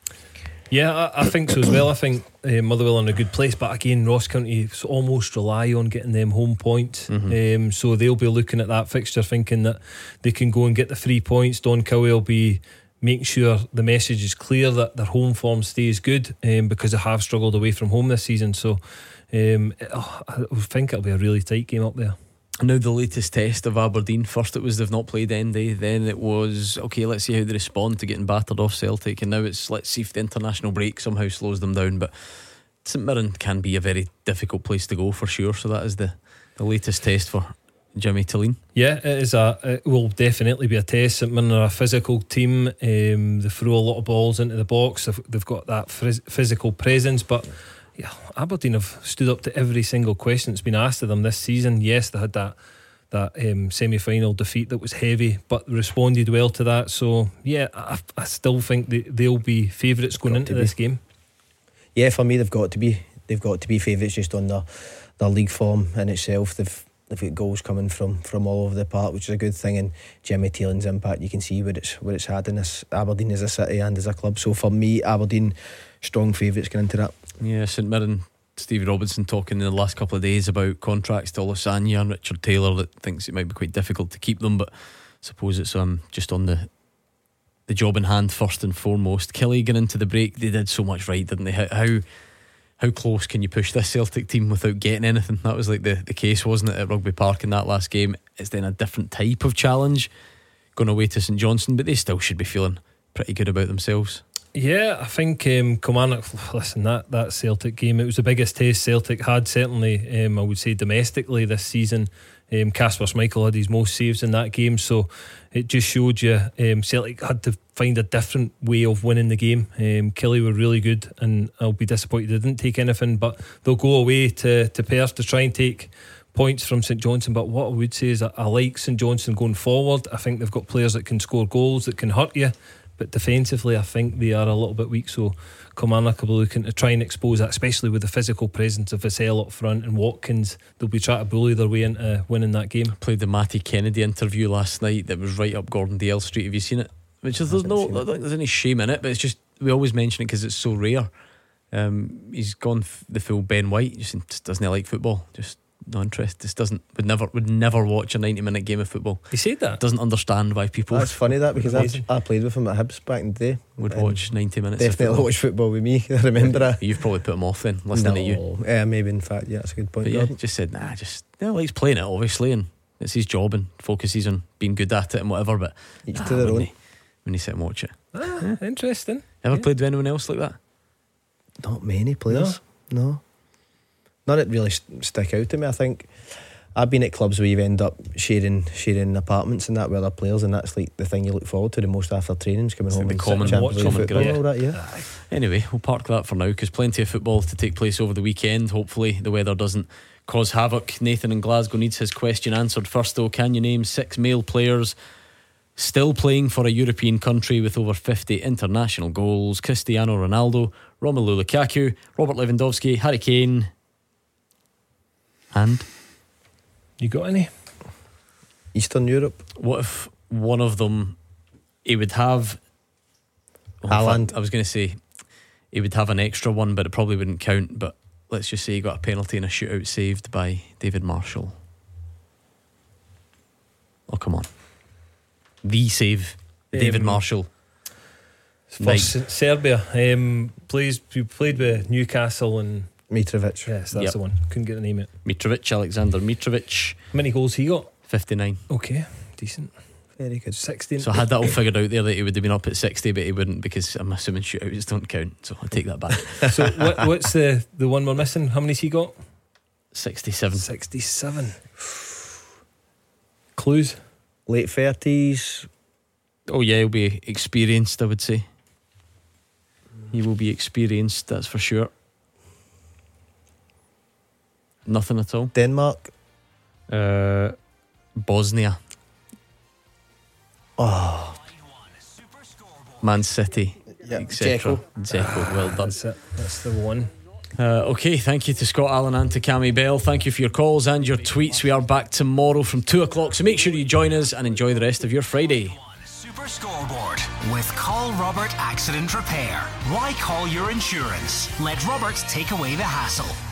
Yeah, I, I think so as well. I think uh, Motherwell are in a good place, but again, Ross County almost rely on getting them home points. Mm-hmm. Um, so they'll be looking at that fixture, thinking that they can go and get the three points. Don Cowie will be making sure the message is clear that their home form stays good, um, because they have struggled away from home this season. So um, oh, I think it'll be a really tight game up there. Now the latest test of Aberdeen. First it was they've not played Endy, then it was okay, let's see how they respond to getting battered off Celtic, and now it's let's see if the international break somehow slows them down. But St Mirren can be a very difficult place to go for sure, so that is the, the latest test for Jimmy Tilleen. Yeah, it is a it will definitely be a test. St Mirren are a physical team. Um, they throw a lot of balls into the box. They've, they've got that phys- physical presence, but yeah, Aberdeen have stood up to every single question that's been asked of them this season. Yes, they had that that um, semi-final defeat that was heavy, but responded well to that. So yeah, I, I still think they, they'll be favourites going into this game. Yeah, for me they've got to be. They've got to be favourites just on their their league form in itself. They've they've got goals coming from, from all over the park, which is a good thing. And Jimmy Tilling's impact, you can see what it's what it's had in this Aberdeen as a city and as a club. So for me, Aberdeen strong favourites going into that. Yeah, St Mirren, Stevie Robinson talking in the last couple of days about contracts to Lasagna and Richard Taylor, that thinks it might be quite difficult to keep them, but I suppose it's um just on the the job in hand first and foremost. Killie going into the break, they did so much right, didn't they? How how, how close can you push this Celtic team without getting anything? That was like the, the case, wasn't it, at Rugby Park in that last game. It's then a different type of challenge going away to St Johnstone, but they still should be feeling pretty good about themselves. Yeah, I think um, Kilmarnock, listen, that, that Celtic game, it was the biggest taste Celtic had, certainly, um, I would say domestically this season. um, Kasper Schmeichel had his most saves in that game, so it just showed you um, Celtic had to find a different way of winning the game. um, Killie were really good, and I'll be disappointed they didn't take anything, but they'll go away to, to Perth to try and take points from St Johnstone. But what I would say is I, I like St Johnstone going forward. I think they've got players that can score goals, that can hurt you, but defensively I think they are a little bit weak, so Kilmarnock will be looking to try and expose that, especially with the physical presence of Vassell up front and Watkins. They'll be trying to bully their way into winning that game. I played the Matty Kennedy interview last night that was right up Gordon Dale Street. Have you seen it? Which is, there's no, I don't think there's any shame in it, but it's just, we always mention it because it's so rare. Um, he's gone f- the full Ben White. Just, just doesn't like football. Just no interest. Just doesn't. Would never. Would never watch a ninety minute game of football. He said that. Doesn't understand why people. That's funny that because I, I played with him at Hibs back in the day. Would watch ninety minutes. Definitely watch football with me. I remember it. You've probably put him off then, listening no, to you. Yeah, maybe in fact, yeah, that's a good point. But yeah, Gordon. just said nah. Just yeah, well, he's playing it obviously, and it's his job, and focuses on being good at it and whatever. But each nah, to their when own. He, when you sit and watch it, ah, yeah. Interesting. Ever yeah. played with anyone else like that? Not many players. No, no. None that really st- stick out to me. I think I've been at clubs where you end up sharing sharing apartments and that with other players, and that's like the thing you look forward to the most after trainings, coming It's home like and the common, sitting watch, Champions League common football, ground. all that, yeah. Anyway, we'll park that for now because plenty of football to take place over the weekend. Hopefully the weather doesn't cause havoc. Nathan in Glasgow needs his question answered first though. Can you name six male players still playing for a European country with over fifty international goals? Cristiano Ronaldo, Romelu Lukaku, Robert Lewandowski, Harry Kane, and you got any? Eastern Europe. What if one of them, he would have Haaland? I was going to say he would have an extra one, but it probably wouldn't count. But let's just say he got a penalty in a shootout saved by David Marshall. Oh, come on. The save, David Um, Marshall. For Night. S- Serbia, um, plays, we played with Newcastle and Mitrovic. Yes, that's Yep. the one. Couldn't get the name of it. Mitrovic, Alexander Mitrovic. How many goals he got? fifty-nine. Okay, decent. Very good. sixteen. So I had that all figured out there that he would have been up at sixty, but he wouldn't because I'm assuming shootouts don't count. So I'll take that back. So what, what's the, the one we're missing? How many's he got? sixty-seven. sixty-seven. Clues? Late thirties. Oh yeah, he'll be experienced, I would say. He will be experienced, that's for sure. Nothing at all. Denmark. Uh, Bosnia. Oh, Man City, yeah. et cetera. Dzeko. Dzeko, well done. That's it. That's the one. Uh, okay, thank you to Scott Allen and to Cammy Bell. Thank you for your calls and your tweets. We are back tomorrow from two o'clock, so make sure you join us and enjoy the rest of your Friday. Super Scoreboard with Call Robert Accident Repair. Why call your insurance? Let Robert take away the hassle.